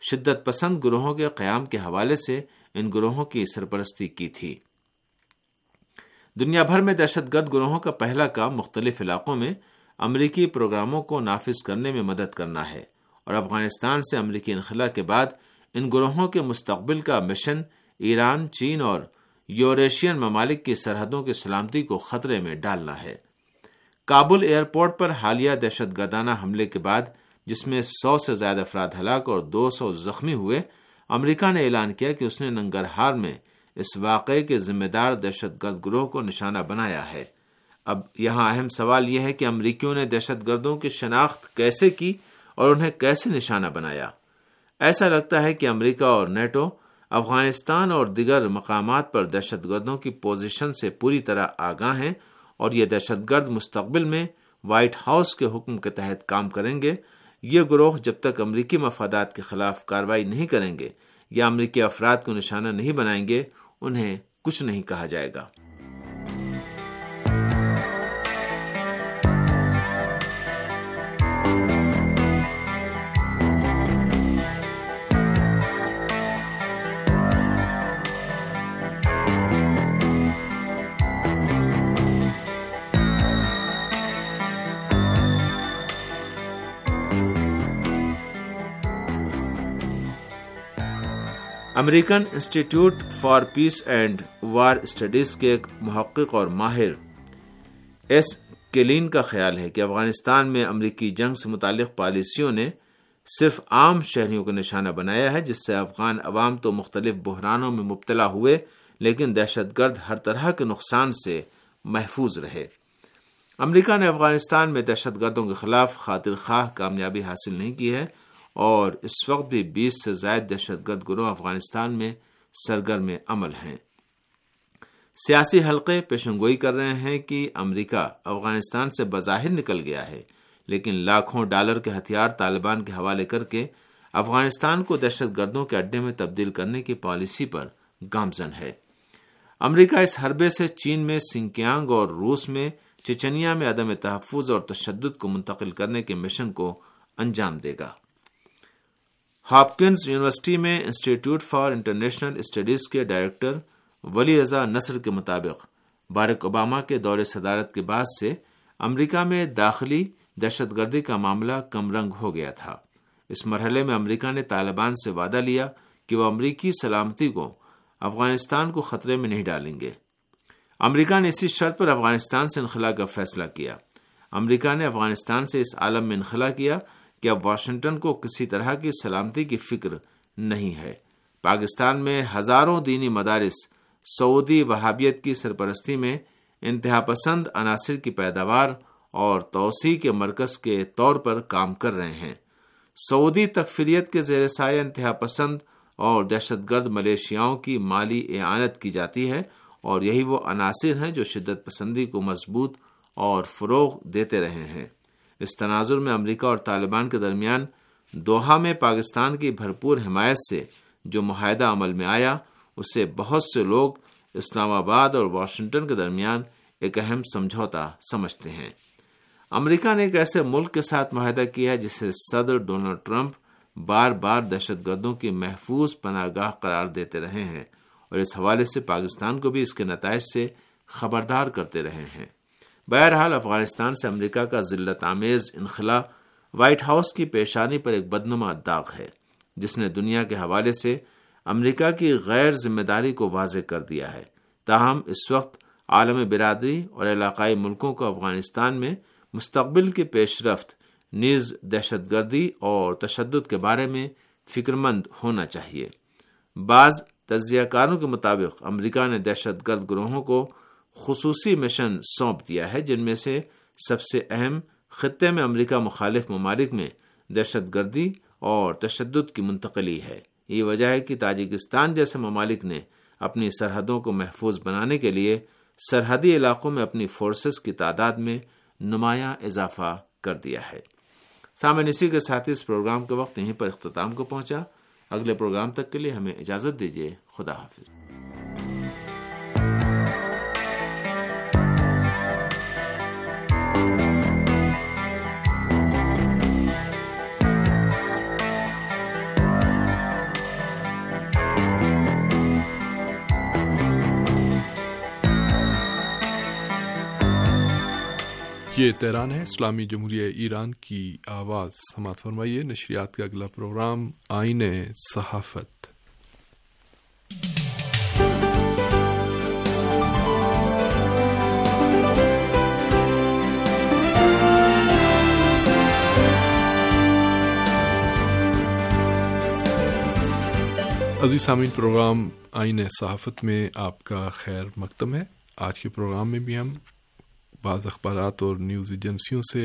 شدت پسند گروہوں کے قیام کے حوالے سے ان گروہوں کی سرپرستی کی تھی۔ دنیا بھر میں دہشت گرد گروہوں کا پہلا کام مختلف علاقوں میں امریکی پروگراموں کو نافذ کرنے میں مدد کرنا ہے، اور افغانستان سے امریکی انخلا کے بعد ان گروہوں کے مستقبل کا مشن ایران، چین اور یوریشین ممالک کی سرحدوں کی سلامتی کو خطرے میں ڈالنا ہے۔ کابل ایئرپورٹ پر حالیہ دہشت گردانہ حملے کے بعد، جس میں 100 سے زائد افراد ہلاک اور 200 زخمی ہوئے، امریکہ نے اعلان کیا کہ اس نے ننگرہار میں اس واقعے کے ذمہ دار دہشت گرد گروہ کو نشانہ بنایا ہے۔ اب یہاں اہم سوال یہ ہے کہ امریکیوں نے دہشت گردوں کی شناخت کیسے کی اور انہیں کیسے نشانہ بنایا؟ ایسا لگتا ہے کہ امریکہ اور نیٹو افغانستان اور دیگر مقامات پر دہشت گردوں کی پوزیشن سے پوری طرح آگاہ ہیں، اور یہ دہشت گرد مستقبل میں وائٹ ہاؤس کے حکم کے تحت کام کریں گے۔ یہ گروہ جب تک امریکی مفادات کے خلاف کارروائی نہیں کریں گے یا امریکی افراد کو نشانہ نہیں بنائیں گے، انہیں کچھ نہیں کہا جائے گا۔ American Institute for Peace and War Studies کے ایک محقق اور ماہر ایس کیلین کا خیال ہے کہ افغانستان میں امریکی جنگ سے متعلق پالیسیوں نے صرف عام شہریوں کو نشانہ بنایا ہے، جس سے افغان عوام تو مختلف بحرانوں میں مبتلا ہوئے، لیکن دہشت گرد ہر طرح کے نقصان سے محفوظ رہے۔ امریکہ نے افغانستان میں دہشت گردوں کے خلاف خاطر خواہ کامیابی حاصل نہیں کی ہے، اور اس وقت بھی 20 سے زائد دہشت گرد گروہ افغانستان میں سرگرم عمل ہیں۔ سیاسی حلقے پیشنگوئی کر رہے ہیں کہ امریکہ افغانستان سے بظاہر نکل گیا ہے، لیکن لاکھوں ڈالر کے ہتھیار طالبان کے حوالے کر کے افغانستان کو دہشت گردوں کے اڈے میں تبدیل کرنے کی پالیسی پر گامزن ہے۔ امریکہ اس حربے سے چین میں سنکیانگ اور روس میں چچنیا میں عدم تحفظ اور تشدد کو منتقل کرنے کے مشن کو انجام دے گا۔ ہاپکنز یونیورسٹی میں انسٹیٹیوٹ فار انٹرنیشنل اسٹڈیز کے ڈائریکٹر ولی رضا نصر کے مطابق باراک اوباما کے دور صدارت کے بعد سے امریکہ میں داخلی دہشت گردی کا معاملہ کم رنگ ہو گیا تھا۔ اس مرحلے میں امریکہ نے طالبان سے وعدہ لیا کہ وہ امریکی سلامتی کو افغانستان کو خطرے میں نہیں ڈالیں گے۔ امریکہ نے اسی شرط پر افغانستان سے انخلا کا فیصلہ کیا۔ امریکہ نے افغانستان سے اس عالم میں انخلا کیا کہ اب واشنگٹن کو کسی طرح کی سلامتی کی فکر نہیں ہے۔ پاکستان میں ہزاروں دینی مدارس سعودی وہابیت کی سرپرستی میں انتہا پسند عناصر کی پیداوار اور توسیع کے مرکز کے طور پر کام کر رہے ہیں۔ سعودی تکفیریت کے زیر سایہ انتہا پسند اور دہشت گرد ملیشیاؤں کی مالی اعانت کی جاتی ہے، اور یہی وہ عناصر ہیں جو شدت پسندی کو مضبوط اور فروغ دیتے رہے ہیں۔ اس تناظر میں امریکہ اور طالبان کے درمیان دوحہ میں پاکستان کی بھرپور حمایت سے جو معاہدہ عمل میں آیا، اسے بہت سے لوگ اسلام آباد اور واشنگٹن کے درمیان ایک اہم سمجھوتا سمجھتے ہیں۔ امریکہ نے ایک ایسے ملک کے ساتھ معاہدہ کیا ہے جسے صدر ڈونلڈ ٹرمپ بار بار دہشت گردوں کی محفوظ پناہ گاہ قرار دیتے رہے ہیں، اور اس حوالے سے پاکستان کو بھی اس کے نتائج سے خبردار کرتے رہے ہیں۔ بہرحال افغانستان سے امریکہ کا ذلت آمیز انخلا وائٹ ہاؤس کی پیشانی پر ایک بدنما داغ ہے، جس نے دنیا کے حوالے سے امریکہ کی غیر ذمہ داری کو واضح کر دیا ہے۔ تاہم اس وقت عالم برادری اور علاقائی ملکوں کو افغانستان میں مستقبل کی پیش رفت نیز دہشت گردی اور تشدد کے بارے میں فکر مند ہونا چاہیے۔ بعض تجزیہ کاروں کے مطابق امریکہ نے دہشت گرد گروہوں کو خصوصی مشن سونپ دیا ہے، جن میں سے سب سے اہم خطے میں امریکہ مخالف ممالک میں دہشت گردی اور تشدد کی منتقلی ہے۔ یہ وجہ ہے کہ تاجکستان جیسے ممالک نے اپنی سرحدوں کو محفوظ بنانے کے لیے سرحدی علاقوں میں اپنی فورسز کی تعداد میں نمایاں اضافہ کر دیا ہے۔ سامعین، اسی کے ساتھ اس پروگرام کا وقت یہیں پر اختتام کو پہنچا۔ اگلے پروگرام تک کے لیے ہمیں اجازت دیجیے۔ خدا حافظ۔ یہ تہران ہے، اسلامی جمہوریہ ایران کی آواز۔ سماعت فرمائیے نشریات کا اگلا پروگرام آئین صحافت۔ عزیز سامعین، پروگرام آئین صحافت میں آپ کا خیر مقدم ہے۔ آج کے پروگرام میں بھی ہم بعض اخبارات اور نیوز ایجنسیوں سے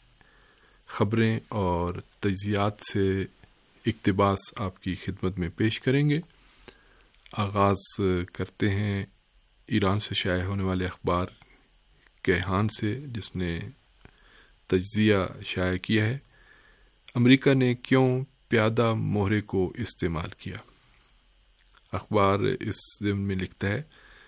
خبریں اور تجزیات سے اقتباس آپ کی خدمت میں پیش کریں گے۔ آغاز کرتے ہیں ایران سے شائع ہونے والے اخبار کیہان سے، جس نے تجزیہ شائع کیا ہے، امریکہ نے کیوں پیادہ مہرے کو استعمال کیا۔ اخبار اس ضمن میں لکھتا ہے،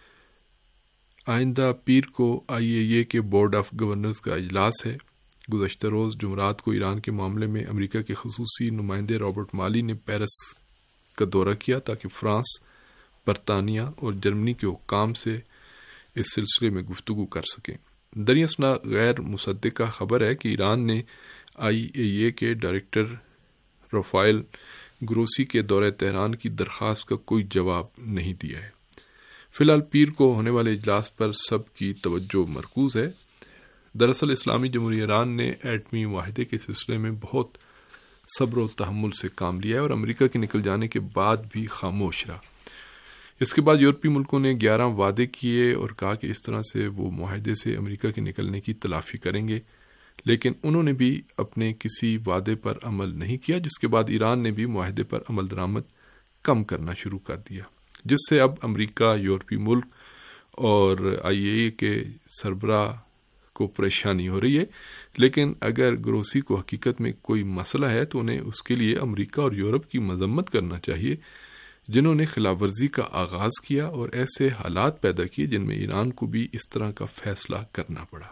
آئندہ پیر کو IAEA کے بورڈ آف گورنرز کا اجلاس ہے۔ گزشتہ روز جمعرات کو ایران کے معاملے میں امریکہ کے خصوصی نمائندے رابرٹ مالی نے پیرس کا دورہ کیا تاکہ فرانس، برطانیہ اور جرمنی کے حکام سے اس سلسلے میں گفتگو کر سکیں۔ دریاسنا غیر مصدقہ خبر ہے کہ ایران نے IAEA کے ڈائریکٹر رافائل گروسی کے دورہ تہران کی درخواست کا کوئی جواب نہیں دیا ہے۔ فی الحال پیر کو ہونے والے اجلاس پر سب کی توجہ مرکوز ہے۔ دراصل اسلامی جمہوریہ ایران نے ایٹمی معاہدے کے سلسلے میں بہت صبر و تحمل سے کام لیا ہے اور امریکہ کے نکل جانے کے بعد بھی خاموش رہا۔ اس کے بعد یورپی ملکوں نے 11 وعدے کیے اور کہا کہ اس طرح سے وہ معاہدے سے امریکہ کے نکلنے کی تلافی کریں گے، لیکن انہوں نے بھی اپنے کسی وعدے پر عمل نہیں کیا، جس کے بعد ایران نے بھی معاہدے پر عمل درآمد کم کرنا شروع کر دیا، جس سے اب امریکہ، یورپی ملک اور IAEA کے سربراہ کو پریشانی ہو رہی ہے۔ لیکن اگر گروسی کو حقیقت میں کوئی مسئلہ ہے تو انہیں اس کے لیے امریکہ اور یورپ کی مذمت کرنا چاہیے، جنہوں نے خلاف ورزی کا آغاز کیا اور ایسے حالات پیدا کیے جن میں ایران کو بھی اس طرح کا فیصلہ کرنا پڑا۔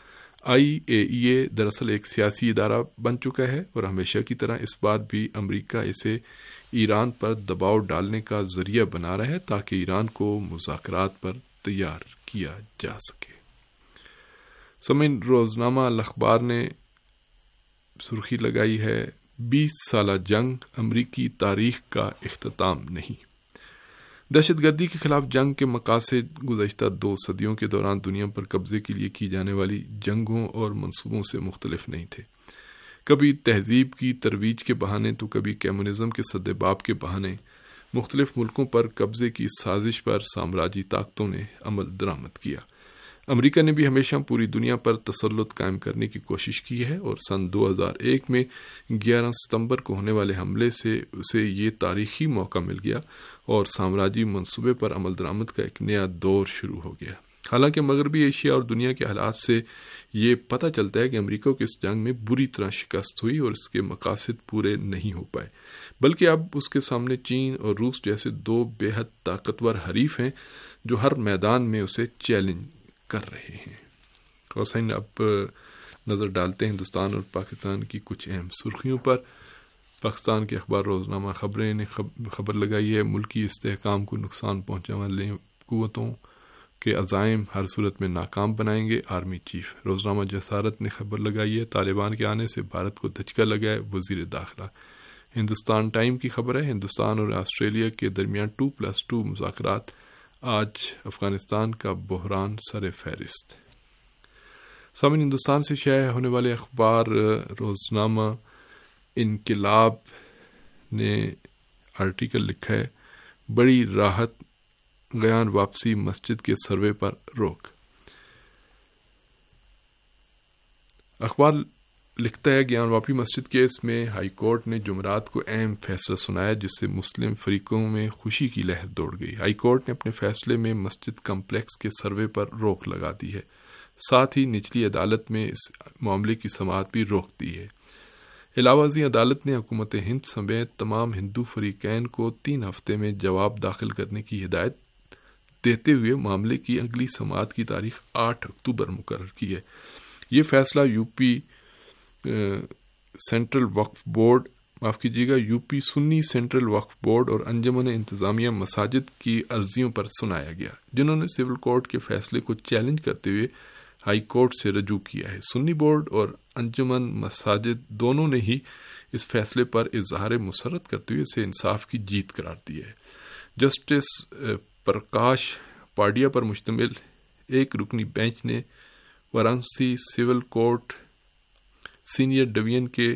IAEA دراصل ایک سیاسی ادارہ بن چکا ہے اور ہمیشہ کی طرح اس بار بھی امریکہ اسے ایران پر دباؤ ڈالنے کا ذریعہ بنا رہا ہے تاکہ ایران کو مذاکرات پر تیار کیا جا سکے۔ سامعین، روزنامہ الاخبار نے سرخی لگائی ہے، 20 سالہ جنگ امریکی تاریخ کا اختتام نہیں۔ دہشت گردی کے خلاف جنگ کے مقاصد گزشتہ 2 صدیوں کے دوران دنیا پر قبضے کے لیے کی جانے والی جنگوں اور منصوبوں سے مختلف نہیں تھے۔ کبھی تہذیب کی ترویج کے بہانے تو کبھی کمیونزم کے سدباب کے بہانے مختلف ملکوں پر قبضے کی سازش پر سامراجی طاقتوں نے عمل درآمد کیا۔ امریکہ نے بھی ہمیشہ پوری دنیا پر تسلط قائم کرنے کی کوشش کی ہے اور سن 2001 میں 11 ستمبر کو ہونے والے حملے سے اسے یہ تاریخی موقع مل گیا اور سامراجی منصوبے پر عمل درآمد کا ایک نیا دور شروع ہو گیا۔ حالانکہ مغربی ایشیا اور دنیا کے حالات سے یہ پتہ چلتا ہے کہ امریکہ کو اس جنگ میں بری طرح شکست ہوئی اور اس کے مقاصد پورے نہیں ہو پائے، بلکہ اب اس کے سامنے چین اور روس جیسے 2 بے حد طاقتور حریف ہیں جو ہر میدان میں اسے چیلنج کر رہے ہیں۔ اور سائن اب نظر ڈالتے ہیں ہندوستان اور پاکستان کی کچھ اہم سرخیوں پر۔ پاکستان کے اخبار روزنامہ خبریں نے خبر لگائی ہے، ملکی استحکام کو نقصان پہنچانے والے قوتوں کے عزائم ہر صورت میں ناکام بنائیں گے آرمی چیف۔ روزنامہ جسارت نے خبر لگائی ہے، طالبان کے آنے سے بھارت کو دھچکا لگا ہے وزیر داخلہ۔ ہندوستان ٹائم کی خبر ہے، ہندوستان اور آسٹریلیا کے درمیان 2+2 مذاکرات، آج افغانستان کا بحران سر فہرست۔ سامعین، ہندوستان سے شائع ہونے والے اخبار روزنامہ انقلاب نے آرٹیکل لکھا ہے، بڑی راحت، گیان واپسی مسجد کے سروے پر روک۔ اخبار لکھتا ہے، گیان واپی مسجد کیس میں ہائی کورٹ نے جمعرات کو اہم فیصلہ سنایا جس سے مسلم فریقوں میں خوشی کی لہر دوڑ گئی۔ ہائی کورٹ نے اپنے فیصلے میں مسجد کمپلیکس کے سروے پر روک لگا دی ہے، ساتھ ہی نچلی عدالت میں اس معاملے کی سماعت بھی روک دی ہے۔ علاوہ ازیں عدالت نے حکومت ہند سمیت تمام ہندو فریقین کو 3 ہفتے میں جواب داخل کرنے کی ہدایت دیتے ہوئے معاملے کی اگلی سماعت کی تاریخ 8 اکتوبر مقرر کی ہے۔ یہ فیصلہ UP central Waqf board UP Sunni central Waqf board اور انجمن انتظامیہ مساجد کی عرضیوں پر سنایا گیا، جنہوں نے سول کورٹ کے فیصلے کو چیلنج کرتے ہوئے ہائی کورٹ سے رجوع کیا ہے۔ سنی بورڈ اور انجمن مساجد دونوں نے ہی اس فیصلے پر اظہار مسرت کرتے ہوئے اسے انصاف کی جیت قرار دیا ہے۔ جسٹس پرکاش پاڈیا پر مشتمل ایک رکنی بینچ نے Varanasi civil court senior division کے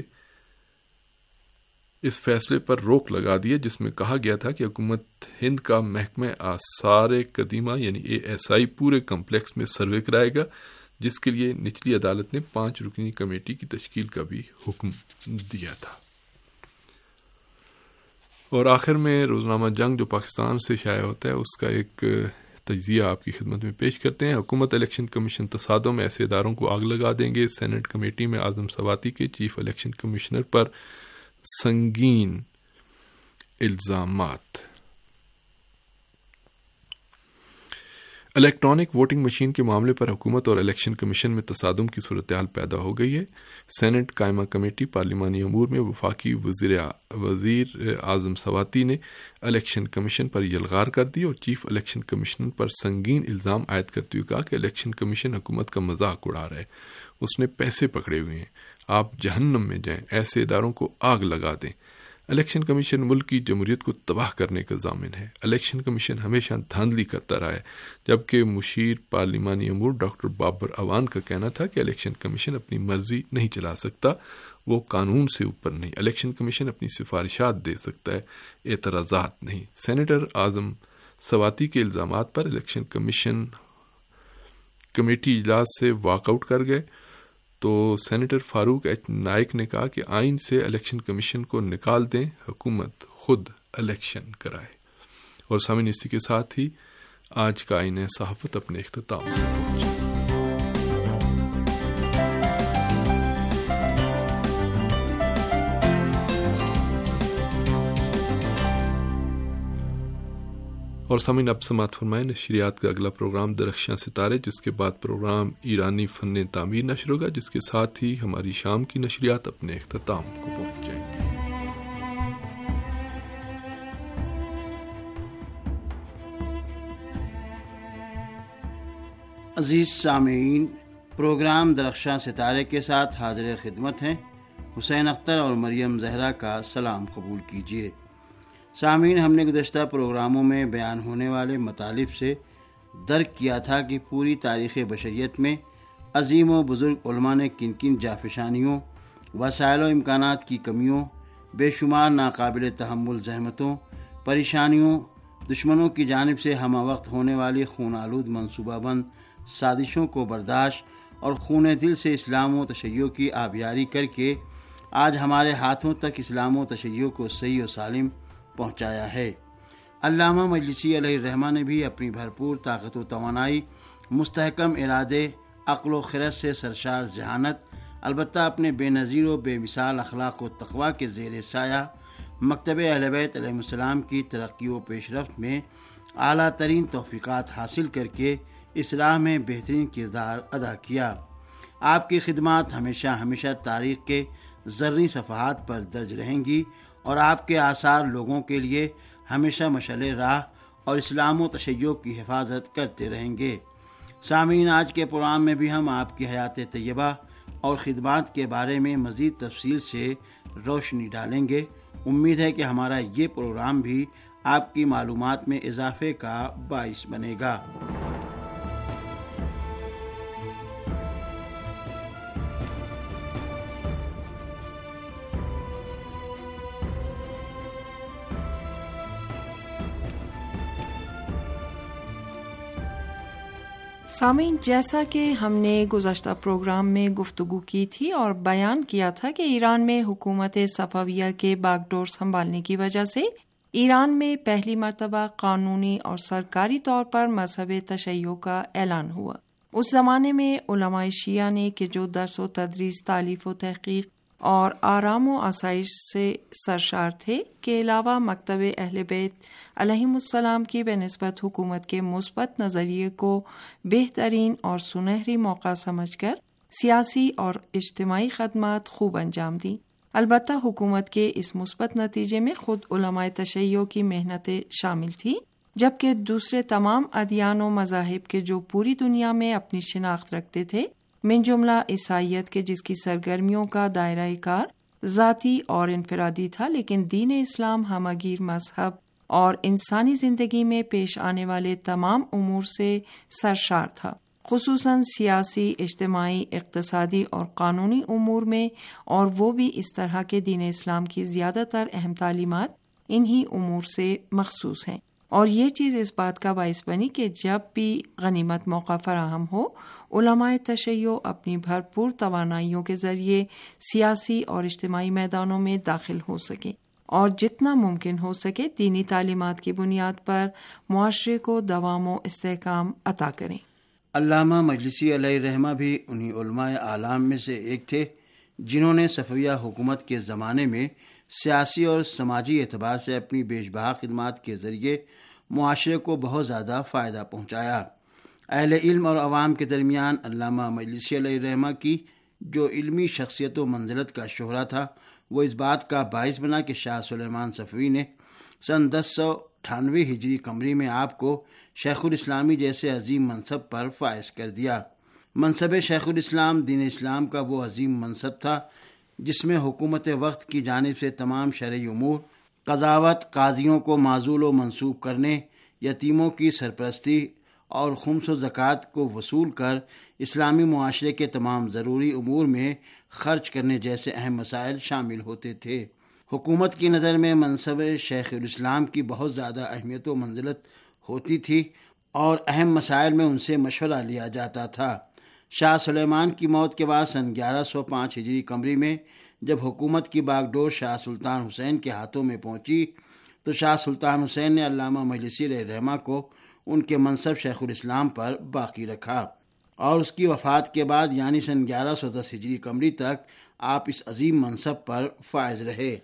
اس فیصلے پر روک لگا دی، جس میں کہا گیا تھا کہ حکومت ہند کا محکمہ آثار قدیمہ یعنی ASI پورے کمپلیکس میں سروے کرائے گا، جس کے لیے نچلی عدالت نے 5 رکنی کمیٹی کی تشکیل کا بھی حکم دیا تھا۔ اور آخر میں روزنامہ جنگ جو پاکستان سے شائع ہوتا ہے اس کا ایک تجزیہ آپ کی خدمت میں پیش کرتے ہیں۔ حکومت الیکشن کمیشن تصادم میں ایسے اداروں کو آگ لگا دیں گے۔ سینٹ کمیٹی میں اعظم سواتی کے چیف الیکشن کمشنر پر سنگین الزامات۔ الیکٹرانک ووٹنگ مشین کے معاملے پر حکومت اور الیکشن کمیشن میں تصادم کی صورتحال پیدا ہو گئی ہے۔ سینٹ قائمہ کمیٹی پارلیمانی امور میں وفاقی وزیر اعظم سواتی نے الیکشن کمیشن پر یلغار کر دی اور چیف الیکشن کمیشنر پر سنگین الزام عائد کرتے ہوئے کہا کہ الیکشن کمیشن حکومت کا مذاق اڑا رہا ہے، اس نے پیسے پکڑے ہوئے ہیں، آپ جہنم میں جائیں، ایسے اداروں کو آگ لگا دیں۔ الیکشن کمیشن ملک کی جمہوریت کو تباہ کرنے کا ضامن ہے۔ الیکشن کمیشن ہمیشہ دھاندلی کرتا رہا ہے، جبکہ مشیر پارلیمانی امور ڈاکٹر بابر اوان کا کہنا تھا کہ الیکشن کمیشن اپنی مرضی نہیں چلا سکتا، وہ قانون سے اوپر نہیں۔ الیکشن کمیشن اپنی سفارشات دے سکتا ہے، اعتراضات نہیں۔ سینیٹر اعظم سواتی کے الزامات پر الیکشن کمیشن کمیٹی اجلاس سے واک آؤٹ کر گئے تو سینیٹر فاروق ایچ نائک نے کہا کہ آئین سے الیکشن کمیشن کو نکال دیں، حکومت خود الیکشن کرائے۔ اور سامعین، اسی کے ساتھ ہی آج کا آئین صحافت اپنے اختتام میں پہنچا۔ اور سامعین، اب سماعت فرمائیں نشریات کا اگلا پروگرام درخشاں ستارے، جس کے بعد پروگرام ایرانی فن تعمیر نشر ہوگا، جس کے ساتھ ہی ہماری شام کی نشریات اپنے اختتام کو پہنچ جائیں گے۔ عزیز سامعین، پروگرام درخشاں ستارے کے ساتھ حاضر خدمت ہیں۔ حسین اختر اور مریم زہرا کا سلام قبول کیجیے۔ سامعین، ہم نے گزشتہ پروگراموں میں بیان ہونے والے مطالب سے درک کیا تھا کہ پوری تاریخ بشریت میں عظیم و بزرگ علماء نے کن کن جافشانیوں، وسائل و امکانات کی کمیوں، بے شمار ناقابل تحمل زحمتوں، پریشانیوں، دشمنوں کی جانب سے ہمہ وقت ہونے والی خون آلود منصوبہ بند سازشوں کو برداشت اور خون دل سے اسلام و تشیع کی آبیاری کر کے آج ہمارے ہاتھوں تک اسلام و تشیع کو صحیح و سالم پہنچایا ہے۔ علامہ مجلسی علیہ الرحمہ نے بھی اپنی بھرپور طاقت و توانائی، مستحکم ارادے، عقل و خرد سے سرشار ذہانت، البتہ اپنے بے نظیر و بے مثال اخلاق و تقویٰ کے زیر سایہ مکتب اہل بیت علیہ السلام کی ترقی و پیش رفت میں اعلیٰ ترین توفیقات حاصل کر کے اس راہ میں بہترین کردار ادا کیا۔ آپ کی خدمات ہمیشہ تاریخ کے زرعی صفحات پر درج رہیں گی اور آپ کے آثار لوگوں کے لیے ہمیشہ مشعل راہ اور اسلام و تشیع کی حفاظت کرتے رہیں گے۔ سامعین، آج کے پروگرام میں بھی ہم آپ کی حیات طیبہ اور خدمات کے بارے میں مزید تفصیل سے روشنی ڈالیں گے۔ امید ہے کہ ہمارا یہ پروگرام بھی آپ کی معلومات میں اضافے کا باعث بنے گا۔ سامعین، جیسا کہ ہم نے گزشتہ پروگرام میں گفتگو کی تھی اور بیان کیا تھا کہ ایران میں حکومت صفویہ کے باغ ڈور سنبھالنے کی وجہ سے ایران میں پہلی مرتبہ قانونی اور سرکاری طور پر مذہب تشیع کا اعلان ہوا۔ اس زمانے میں علماء شیعہ نے کہ جو درس و تدریس، تالیف و تحقیق اور آرام و آسائش سے سرشار تھے کے علاوہ مکتب اہل بیت علیہم السلام کی بہ نسبت حکومت کے مثبت نظریے کو بہترین اور سنہری موقع سمجھ کر سیاسی اور اجتماعی خدمات خوب انجام دیں۔ البتہ حکومت کے اس مثبت نتیجے میں خود علماء تشیع کی محنتیں شامل تھی۔ جبکہ دوسرے تمام ادیان و مذاہب کے جو پوری دنیا میں اپنی شناخت رکھتے تھے، من جملہ عیسائیت کے جس کی سرگرمیوں کا دائرہ کار ذاتی اور انفرادی تھا، لیکن دین اسلام ہمگیر مذہب اور انسانی زندگی میں پیش آنے والے تمام امور سے سرشار تھا، خصوصاً سیاسی، اجتماعی، اقتصادی اور قانونی امور میں، اور وہ بھی اس طرح کے دین اسلام کی زیادہ تر اہم تعلیمات انہی امور سے مخصوص ہیں۔ اور یہ چیز اس بات کا باعث بنی کہ جب بھی غنیمت موقع فراہم ہو، علماء تشیع اپنی بھرپور توانائیوں کے ذریعے سیاسی اور اجتماعی میدانوں میں داخل ہو سکیں اور جتنا ممکن ہو سکے دینی تعلیمات کی بنیاد پر معاشرے کو دوام و استحکام عطا کریں۔ علامہ مجلسی علیہ رحمہ بھی انہی علماء اعلام میں سے ایک تھے جنہوں نے صفویہ حکومت کے زمانے میں سیاسی اور سماجی اعتبار سے اپنی بیش بہا خدمات کے ذریعے معاشرے کو بہت زیادہ فائدہ پہنچایا۔ اہل علم اور عوام کے درمیان علامہ مجلسی علیہ رحمہ کی جو علمی شخصیت و منزلت کا شہرہ تھا، وہ اس بات کا باعث بنا کہ شاہ سلیمان صفوی نے سن 1098 ہجری قمری میں آپ کو شیخ الاسلامی جیسے عظیم منصب پر فائز کر دیا۔ منصب شیخ الاسلام دین اسلام کا وہ عظیم منصب تھا جس میں حکومت وقت کی جانب سے تمام شرعی امور، قضاوت، قاضیوں کو معزول و منسوب کرنے، یتیموں کی سرپرستی اور خمس و زکوٰۃ کو وصول کر اسلامی معاشرے کے تمام ضروری امور میں خرچ کرنے جیسے اہم مسائل شامل ہوتے تھے۔ حکومت کی نظر میں منصب شیخ الاسلام کی بہت زیادہ اہمیت و منزلت ہوتی تھی اور اہم مسائل میں ان سے مشورہ لیا جاتا تھا۔ شاہ سلیمان کی موت کے بعد سن 1105 ہجری قمری میں جب حکومت کی باغ ڈور شاہ سلطان حسین کے ہاتھوں میں پہنچی تو شاہ سلطان حسین نے علامہ مجلسی علیہ رحمہ کو ان کے منصب شیخ الاسلام پر باقی رکھا اور اس کی وفات کے بعد یعنی سن 1110 ہجری قمری تک آپ اس عظیم منصب پر فائز رہے۔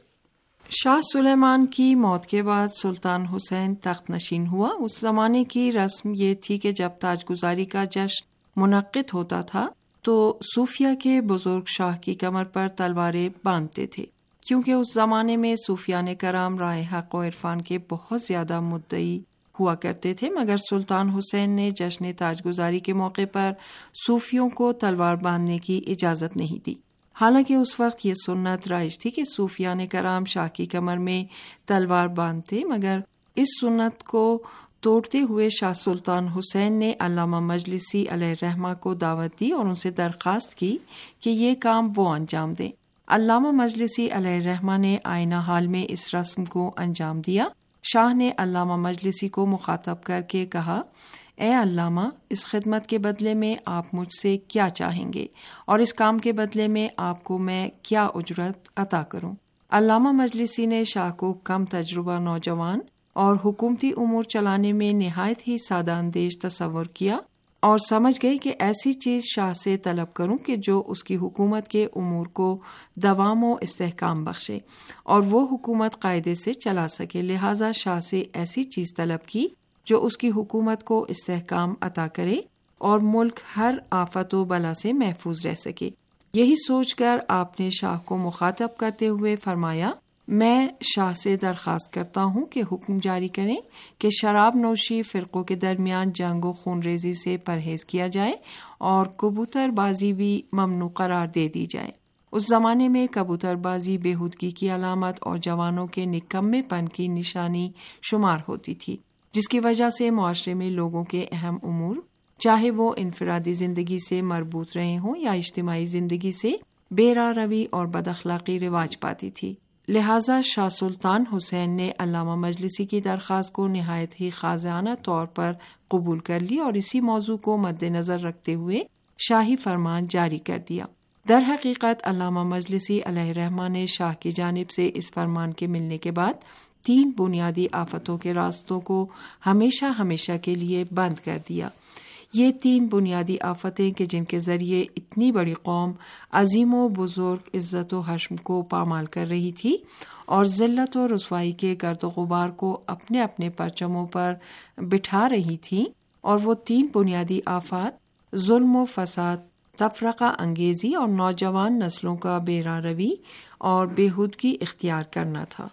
شاہ سلیمان کی موت کے بعد سلطان حسین تخت نشین ہوا۔ اس زمانے کی رسم یہ تھی کہ جب تاج گزاری کا جشن منعقد ہوتا تھا تو صوفیہ کے بزرگ شاہ کی کمر پر تلواریں باندھتے تھے، کیونکہ اس زمانے میں صوفیان کرام راہ حق و عرفان کے بہت زیادہ مدعی ہوا کرتے تھے، مگر سلطان حسین نے جشن تاج گزاری کے موقع پر صوفیوں کو تلوار باندھنے کی اجازت نہیں دی۔ حالانکہ اس وقت یہ سنت رائج تھی کہ صوفیان کرام شاہ کی کمر میں تلوار باندھتے، مگر اس سنت کو توڑتے ہوئے شاہ سلطان حسین نے علامہ مجلسی علیہ رحمہ کو دعوت دی اور ان سے درخواست کی کہ یہ کام وہ انجام دیں۔ علامہ مجلسی علیہ رحمہ نے آئینہ حال میں اس رسم کو انجام دیا۔ شاہ نے علامہ مجلسی کو مخاطب کر کے کہا، اے علامہ، اس خدمت کے بدلے میں آپ مجھ سے کیا چاہیں گے اور اس کام کے بدلے میں آپ کو میں کیا اجرت عطا کروں؟ علامہ مجلسی نے شاہ کو کم تجربہ نوجوان اور حکومتی امور چلانے میں نہایت ہی سادہ اندیش تصور کیا اور سمجھ گئی کہ ایسی چیز شاہ سے طلب کروں کہ جو اس کی حکومت کے امور کو دوام و استحکام بخشے اور وہ حکومت قاعدے سے چلا سکے، لہٰذا شاہ سے ایسی چیز طلب کی جو اس کی حکومت کو استحکام عطا کرے اور ملک ہر آفت و بلا سے محفوظ رہ سکے۔ یہی سوچ کر آپ نے شاہ کو مخاطب کرتے ہوئے فرمایا، میں شاہ سے درخواست کرتا ہوں کہ حکم جاری کریں کہ شراب نوشی، فرقوں کے درمیان جنگ و خون ریزی سے پرہیز کیا جائے اور کبوتر بازی بھی ممنوع قرار دے دی جائے۔ اس زمانے میں کبوتر بازی بےہودگی کی علامت اور جوانوں کے نکمے پن کی نشانی شمار ہوتی تھی، جس کی وجہ سے معاشرے میں لوگوں کے اہم امور، چاہے وہ انفرادی زندگی سے مربوط رہے ہوں یا اجتماعی زندگی سے، بے راہ روی اور بد اخلاقی رواج پاتی تھی۔ لہٰذا شاہ سلطان حسین نے علامہ مجلسی کی درخواست کو نہایت ہی خاضعانہ طور پر قبول کر لی اور اسی موضوع کو مد نظر رکھتے ہوئے شاہی فرمان جاری کر دیا۔ در حقیقت علامہ مجلسی علیہ رحمہ نے شاہ کی جانب سے اس فرمان کے ملنے کے بعد 3 بنیادی آفتوں کے راستوں کو ہمیشہ ہمیشہ کے لیے بند کر دیا۔ یہ 3 بنیادی آفتیں کہ جن کے ذریعے اتنی بڑی قوم عظیم و بزرگ عزت و حشم کو پامال کر رہی تھی اور ذلت و رسوائی کے گرد و غبار کو اپنے اپنے پرچموں پر بٹھا رہی تھی، اور وہ 3 بنیادی آفات ظلم و فساد، تفرقہ انگیزی اور نوجوان نسلوں کا بے راہ روی اور بےہودگی اختیار کرنا تھا۔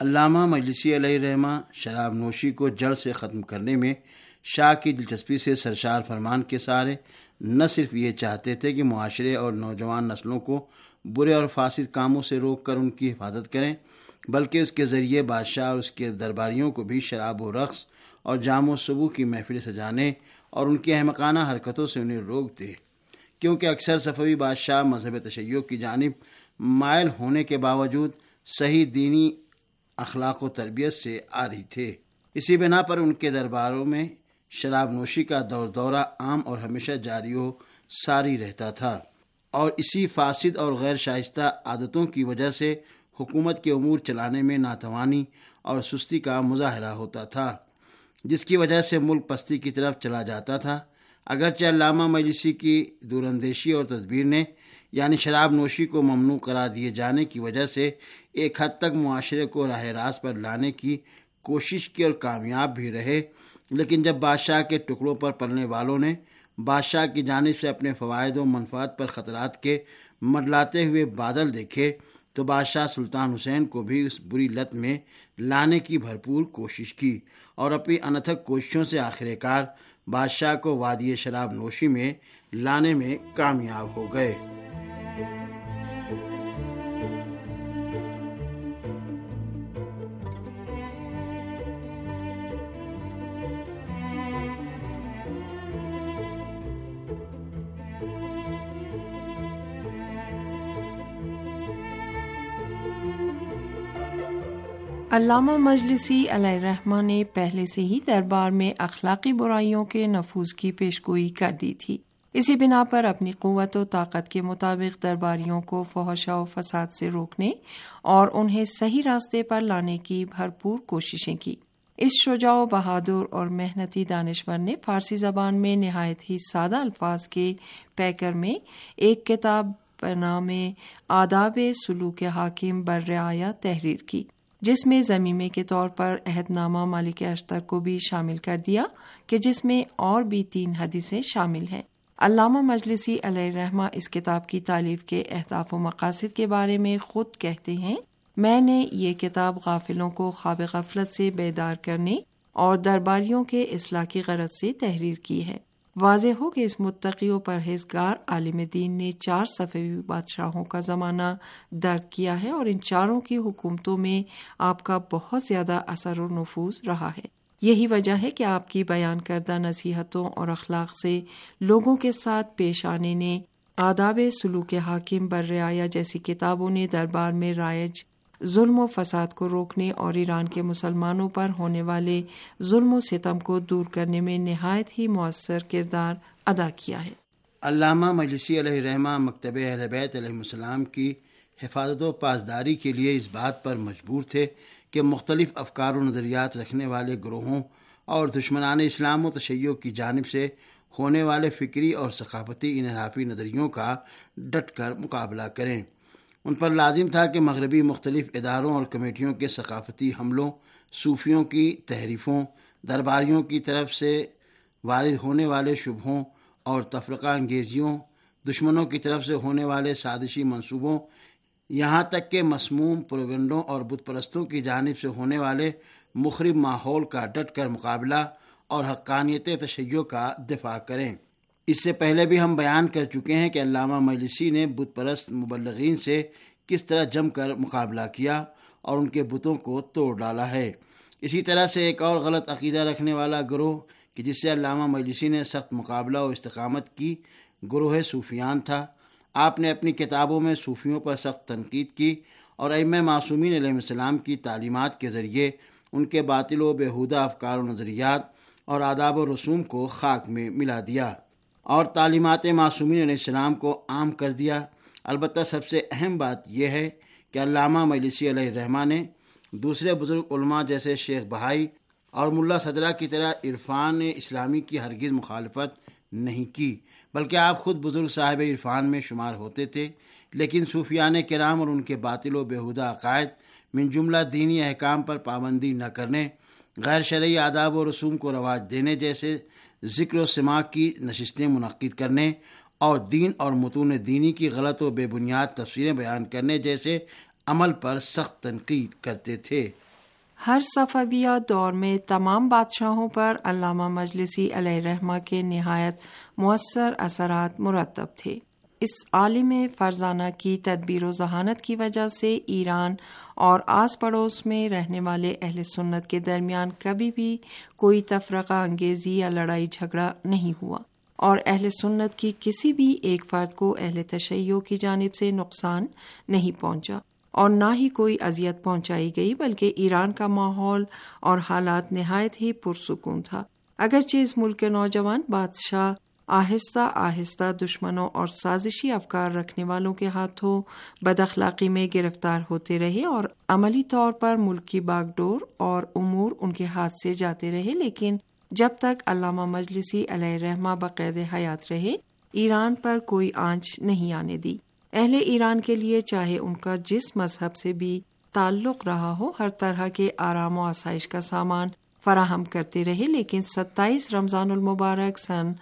علامہ مجلسی علیہ رحمہ شراب نوشی کو جڑ سے ختم کرنے میں شاہ کی دلچسپی سے سرشار فرمان کے سہارے نہ صرف یہ چاہتے تھے کہ معاشرے اور نوجوان نسلوں کو برے اور فاسد کاموں سے روک کر ان کی حفاظت کریں، بلکہ اس کے ذریعے بادشاہ اور اس کے درباریوں کو بھی شراب و رقص اور جام و صبو کی محفل سجانے اور ان کی احمقانہ حرکتوں سے انہیں روک دے، کیونکہ اکثر صفوی بادشاہ مذہب تشیع کی جانب مائل ہونے کے باوجود صحیح دینی اخلاق و تربیت سے عاری تھے۔ اسی بنا پر ان کے درباروں میں شراب نوشی کا دورہ عام اور ہمیشہ جاری و ساری رہتا تھا، اور اسی فاسد اور غیر شائستہ عادتوں کی وجہ سے حکومت کے امور چلانے میں ناتوانی اور سستی کا مظاہرہ ہوتا تھا، جس کی وجہ سے ملک پستی کی طرف چلا جاتا تھا۔ اگرچہ علامہ مجلسی کی دوراندیشی اور تدبیر نے یعنی شراب نوشی کو ممنوع قرار دیے جانے کی وجہ سے ایک حد تک معاشرے کو راہ راست پر لانے کی کوشش کی اور کامیاب بھی رہے، لیکن جب بادشاہ کے ٹکڑوں پر پلنے والوں نے بادشاہ کی جانب سے اپنے فوائد و منفعت پر خطرات کے منڈلاتے ہوئے بادل دیکھے تو بادشاہ سلطان حسین کو بھی اس بری لت میں لانے کی بھرپور کوشش کی اور اپنی انتھک کوششوں سے آخر کار بادشاہ کو وادی شراب نوشی میں لانے میں کامیاب ہو گئے۔ علامہ مجلسی علیہ الرحمہ نے پہلے سے ہی دربار میں اخلاقی برائیوں کے نفوذ کی پیشگوئی کر دی تھی۔ اسی بنا پر اپنی قوت و طاقت کے مطابق درباریوں کو فحش و فساد سے روکنے اور انہیں صحیح راستے پر لانے کی بھرپور کوششیں کی۔ اس شجاع و بہادر اور محنتی دانشور نے فارسی زبان میں نہایت ہی سادہ الفاظ کے پیکر میں ایک کتاب بنام آداب سلوک حاکم بر رعایا تحریر کی، جس میں ضمیمے کے طور پر عہد نامہ مالک اشتر کو بھی شامل کر دیا کہ جس میں اور بھی 3 حدیثیں شامل ہیں۔ علامہ مجلسی علیہ الرحمہ اس کتاب کی تالیف کے اہداف و مقاصد کے بارے میں خود کہتے ہیں، میں نے یہ کتاب غافلوں کو خواب غفلت سے بیدار کرنے اور درباریوں کے اصلاح کی غرض سے تحریر کی ہے۔ واضح ہو کہ اس متقی و پرہیزگار عالم دین نے 4 صفوی بادشاہوں کا زمانہ درک کیا ہے اور ان چاروں کی حکومتوں میں آپ کا بہت زیادہ اثر و نفوذ رہا ہے۔ یہی وجہ ہے کہ آپ کی بیان کردہ نصیحتوں اور اخلاق سے لوگوں کے ساتھ پیش آنے نے آداب سلوک حاکم بر رعایا جیسی کتابوں نے دربار میں رائج ظلم و فساد کو روکنے اور ایران کے مسلمانوں پر ہونے والے ظلم و ستم کو دور کرنے میں نہایت ہی مؤثر کردار ادا کیا ہے۔ علامہ مجلسی علیہ رحمہ مکتب اہل بیت علیہ السلام کی حفاظت و پاسداری کے لیے اس بات پر مجبور تھے کہ مختلف افکار و نظریات رکھنے والے گروہوں اور دشمنان اسلام و تشیع کی جانب سے ہونے والے فکری اور ثقافتی انحرافی نظریوں کا ڈٹ کر مقابلہ کریں۔ ان پر لازم تھا کہ مغربی مختلف اداروں اور کمیٹیوں کے ثقافتی حملوں، صوفیوں کی تحریفوں، درباریوں کی طرف سے وارد ہونے والے شبہوں اور تفرقہ انگیزیوں، دشمنوں کی طرف سے ہونے والے سازشی منصوبوں، یہاں تک کہ مسموم پروگنڈوں اور بت پرستوں کی جانب سے ہونے والے مخرب ماحول کا ڈٹ کر مقابلہ اور حقانیت تشیع کا دفاع کریں۔ اس سے پہلے بھی ہم بیان کر چکے ہیں کہ علامہ مجلسی نے بت پرست مبلغین سے کس طرح جم کر مقابلہ کیا اور ان کے بتوں کو توڑ ڈالا ہے۔ اسی طرح سے ایک اور غلط عقیدہ رکھنے والا گروہ کہ جس سے علامہ مجلسی نے سخت مقابلہ و استقامت کی، گروہ صوفیان تھا۔ آپ نے اپنی کتابوں میں صوفیوں پر سخت تنقید کی اور ائمہ معصومین علیہ السلام کی تعلیمات کے ذریعے ان کے باطل و بیہودہ افکار و نظریات اور آداب و رسوم کو خاک میں ملا دیا اور تعلیمات معصومین علیہ السلام کو عام کر دیا۔ البتہ سب سے اہم بات یہ ہے کہ علامہ مجلسی علیہ الرحمہ نے دوسرے بزرگ علماء جیسے شیخ بہائی اور ملا صدرہ کی طرح عرفان اسلامی کی ہرگز مخالفت نہیں کی، بلکہ آپ خود بزرگ صاحب عرفان میں شمار ہوتے تھے، لیکن صوفیان کرام اور ان کے باطل و بیہودہ عقائد من جملہ دینی احکام پر پابندی نہ کرنے، غیر شرعی آداب و رسوم کو رواج دینے جیسے ذکر و سماع کی نشستیں منعقد کرنے اور دین اور متون دینی کی غلط و بے بنیاد تفسیریں بیان کرنے جیسے عمل پر سخت تنقید کرتے تھے۔ ہر صفویہ دور میں تمام بادشاہوں پر علامہ مجلسی علیہ الرحمہ کے نہایت مؤثر اثرات مرتب تھے۔ اس عالم فرزانہ کی تدبیر و ذہانت کی وجہ سے ایران اور آس پڑوس میں رہنے والے اہل سنت کے درمیان کبھی بھی کوئی تفرقہ انگیزی یا لڑائی جھگڑا نہیں ہوا، اور اہل سنت کی کسی بھی ایک فرد کو اہل تشیع کی جانب سے نقصان نہیں پہنچا اور نہ ہی کوئی اذیت پہنچائی گئی، بلکہ ایران کا ماحول اور حالات نہایت ہی پرسکون تھا۔ اگرچہ اس ملک کے نوجوان بادشاہ آہستہ آہستہ دشمنوں اور سازشی افکار رکھنے والوں کے ہاتھوں بد اخلاقی میں گرفتار ہوتے رہے اور عملی طور پر ملک کی باغ ڈور اور امور ان کے ہاتھ سے جاتے رہے، لیکن جب تک علامہ مجلسی علیہ الرحمہ بقید حیات رہے، ایران پر کوئی آنچ نہیں آنے دی۔ اہل ایران کے لیے چاہے ان کا جس مذہب سے بھی تعلق رہا ہو، ہر طرح کے آرام و آسائش کا سامان فراہم کرتے رہے، لیکن 27 رمضان المبارک سن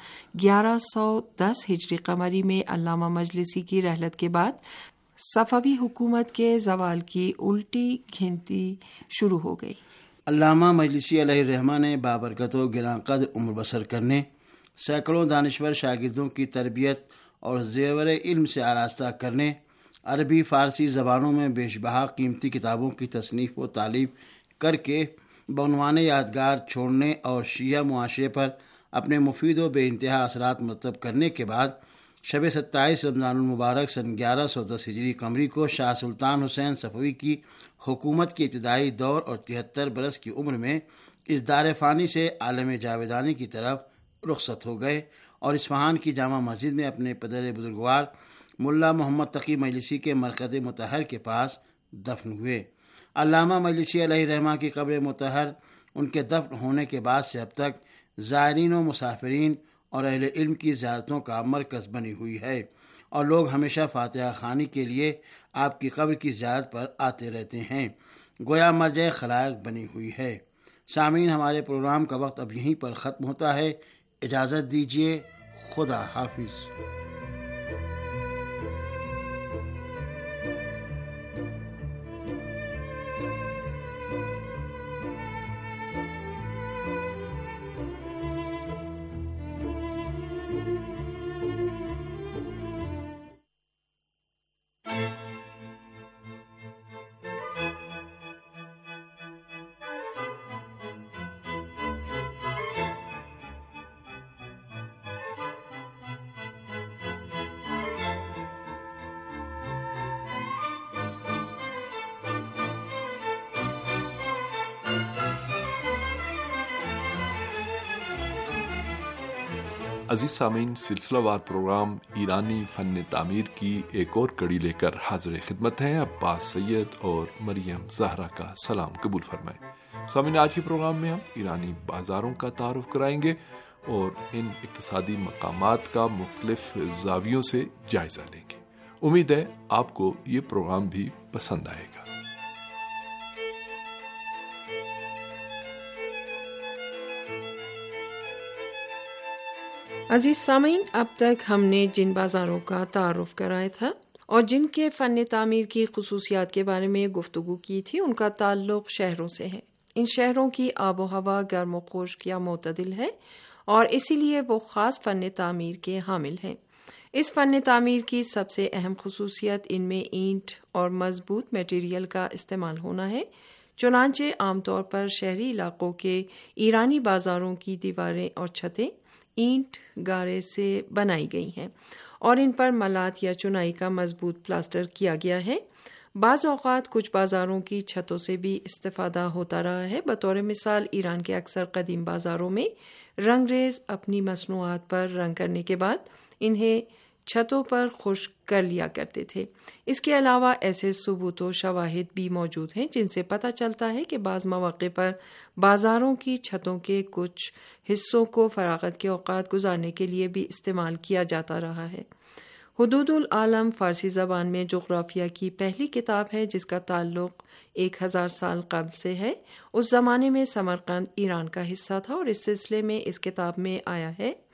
1110 ہجری قمری میں علامہ مجلسی کی رحلت کے بعد صفوی حکومت کے زوال کی الٹی گنتی شروع ہو گئی۔ علامہ مجلسی علیہ الرحمہ نے بابرکت و گراں قدر عمر بسر کرنے، سینکڑوں دانشور شاگردوں کی تربیت اور زیور علم سے آراستہ کرنے، عربی فارسی زبانوں میں بیش بہا قیمتی کتابوں کی تصنیف و تالیف کر کے بعنوان یادگار چھوڑنے اور شیعہ معاشرے پر اپنے مفید و بے انتہا اثرات مرتب کرنے کے بعد شب 27 رمضان المبارک سن 1110 ہجری قمری کو شاہ سلطان حسین صفوی کی حکومت کے ابتدائی دور اور 73 برس کی عمر میں اس دار فانی سے عالم جاویدانی کی طرف رخصت ہو گئے اور اصفہان کی جامع مسجد میں اپنے پدر بزرگوار ملا محمد تقی مجلسی کے مرکز مطہر کے پاس دفن ہوئے۔ علامہ مجلسی علیہ الرحمہ کی قبر مطہر ان کے دفن ہونے کے بعد سے اب تک زائرین و مسافرین اور اہل علم کی زیارتوں کا مرکز بنی ہوئی ہے، اور لوگ ہمیشہ فاتحہ خوانی کے لیے آپ کی قبر کی زیارت پر آتے رہتے ہیں، گویا مرجع خلائق بنی ہوئی ہے۔ سامعین، ہمارے پروگرام کا وقت اب یہیں پر ختم ہوتا ہے، اجازت دیجیے، خدا حافظ۔ عزیز سامعین، سلسلہ وار پروگرام ایرانی فن تعمیر کی ایک اور کڑی لے کر حاضر خدمت ہیں۔ عباس سید اور مریم زہرا کا سلام قبول فرمائیں۔ سامعین، آج کے پروگرام میں ہم ایرانی بازاروں کا تعارف کرائیں گے اور ان اقتصادی مقامات کا مختلف زاویوں سے جائزہ لیں گے۔ امید ہے آپ کو یہ پروگرام بھی پسند آئے گا۔ عزیز سامعین، اب تک ہم نے جن بازاروں کا تعارف کرایا تھا اور جن کے فن تعمیر کی خصوصیات کے بارے میں گفتگو کی تھی، ان کا تعلق شہروں سے ہے۔ ان شہروں کی آب و ہوا گرم و خشک یا معتدل ہے اور اسی لیے وہ خاص فن تعمیر کے حامل ہیں۔ اس فن تعمیر کی سب سے اہم خصوصیت ان میں اینٹ اور مضبوط میٹیریل کا استعمال ہونا ہے۔ چنانچہ عام طور پر شہری علاقوں کے ایرانی بازاروں کی دیواریں اور چھتیں اینٹ گارے سے بنائی گئی ہیں اور ان پر ملات یا چنائی کا مضبوط پلاسٹر کیا گیا ہے۔ بعض اوقات کچھ بازاروں کی چھتوں سے بھی استفادہ ہوتا رہا ہے۔ بطور مثال، ایران کے اکثر قدیم بازاروں میں رنگ ریز اپنی مصنوعات پر رنگ کرنے کے بعد انہیں چھتوں پر خشک کر لیا کرتے تھے۔ اس کے علاوہ ایسے ثبوت و شواہد بھی موجود ہیں جن سے پتہ چلتا ہے کہ بعض مواقع پر بازاروں کی چھتوں کے کچھ حصوں کو فراغت کے اوقات گزارنے کے لیے بھی استعمال کیا جاتا رہا ہے۔ حدود العالم فارسی زبان میں جغرافیہ کی پہلی کتاب ہے جس کا تعلق 1000 سال قبل سے ہے۔ اس زمانے میں سمرقند ایران کا حصہ تھا اور اس سلسلے میں اس کتاب میں آیا ہے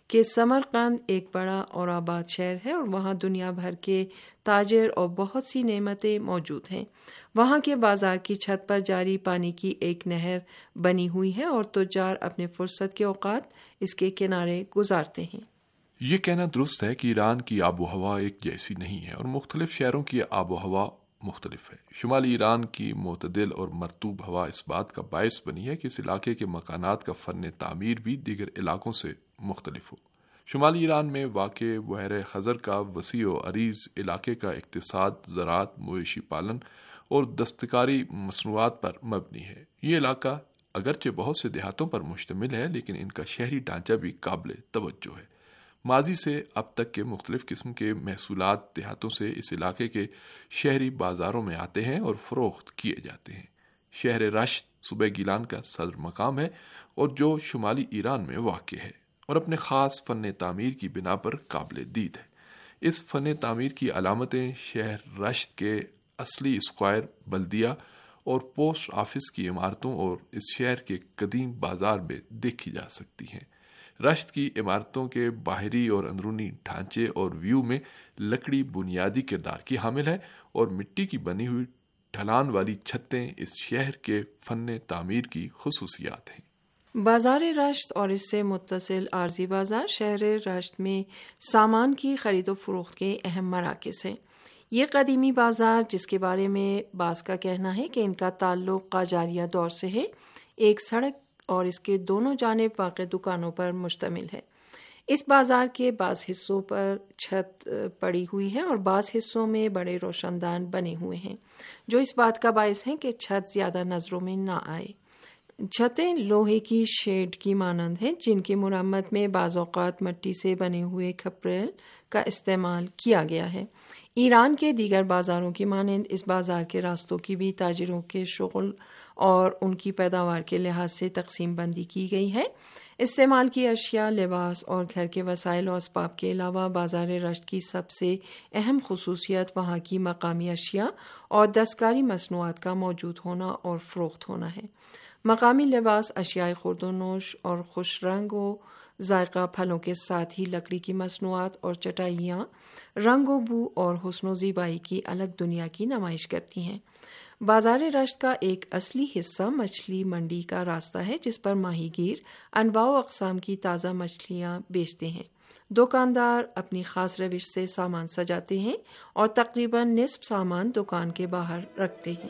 کہ سمرقند ایک بڑا اور آباد شہر ہے اور وہاں دنیا بھر کے تاجر اور بہت سی نعمتیں موجود ہیں۔ وہاں کے بازار کی چھت پر جاری پانی کی ایک نہر بنی ہوئی ہے اور تجار اپنے فرصت کے اوقات اس کے کنارے گزارتے ہیں۔ یہ کہنا درست ہے کہ ایران کی آب و ہوا ایک جیسی نہیں ہے اور مختلف شہروں کی آب و ہوا مختلف ہے۔ شمالی ایران کی معتدل اور مرطوب ہوا اس بات کا باعث بنی ہے کہ اس علاقے کے مکانات کا فن تعمیر بھی دیگر علاقوں سے مختلف ہو۔ شمالی ایران میں واقع بحیرہ خزر کا وسیع و عریض علاقے کا اقتصاد زراعت، مویشی پالن اور دستکاری مصنوعات پر مبنی ہے۔ یہ علاقہ اگرچہ بہت سے دیہاتوں پر مشتمل ہے لیکن ان کا شہری ڈھانچہ بھی قابل توجہ ہے۔ ماضی سے اب تک کے مختلف قسم کے محصولات دیہاتوں سے اس علاقے کے شہری بازاروں میں آتے ہیں اور فروخت کیے جاتے ہیں۔ شہر رشت صوبہ گیلان کا صدر مقام ہے اور جو شمالی ایران میں واقع ہے اور اپنے خاص فن تعمیر کی بنا پر قابل دید ہے۔ اس فن تعمیر کی علامتیں شہر رشت کے اصلی اسکوائر بلدیہ اور پوسٹ آفس کی عمارتوں اور اس شہر کے قدیم بازار میں دیکھی جا سکتی ہیں۔ رشت کی عمارتوں کے باہری اور اندرونی ڈھانچے اور ویو میں لکڑی بنیادی کردار کی حامل ہے اور مٹی کی بنی ہوئی ڈھلان والی چھتیں اس شہر کے فن تعمیر کی خصوصیات ہیں۔ بازار رشت اور اس سے متصل عارضی بازار شہر رشت میں سامان کی خرید و فروخت کے اہم مراکز ہیں۔ یہ قدیمی بازار، جس کے بارے میں بعض کا کہنا ہے کہ ان کا تعلق قاجاریہ دور سے ہے، ایک سڑک اور اس کے دونوں جانب واقع دکانوں پر مشتمل ہے۔ اس بازار کے بعض حصوں پر چھت پڑی ہوئی ہے اور بعض حصوں میں بڑے روشن دان بنے ہوئے ہیں جو اس بات کا باعث ہیں کہ چھت زیادہ نظروں میں نہ آئے۔ چھتیں لوہے کی شیڈ کی مانند ہیں جن کی مرمت میں بعض اوقات مٹی سے بنے ہوئے کھپریل کا استعمال کیا گیا ہے۔ ایران کے دیگر بازاروں کی مانند اس بازار کے راستوں کی بھی تاجروں کے شغل اور ان کی پیداوار کے لحاظ سے تقسیم بندی کی گئی ہے۔ استعمال کی اشیاء، لباس اور گھر کے وسائل و اسباب کے علاوہ بازار رشت کی سب سے اہم خصوصیت وہاں کی مقامی اشیاء اور دستکاری مصنوعات کا موجود ہونا اور فروخت ہونا ہے۔ مقامی لباس، اشیاء خورد و نوش اور خوش رنگ و ذائقہ پھلوں کے ساتھ ہی لکڑی کی مصنوعات اور چٹائیاں رنگ و بو اور حسن و زیبائی کی الگ دنیا کی نمائش کرتی ہیں۔ بازار رشت کا ایک اصلی حصہ مچھلی منڈی کا راستہ ہے جس پر ماہی گیر انواع و اقسام کی تازہ مچھلیاں بیچتے ہیں۔ دکاندار اپنی خاص روش سے سامان سجاتے ہیں اور تقریباً نصف سامان دکان کے باہر رکھتے ہیں۔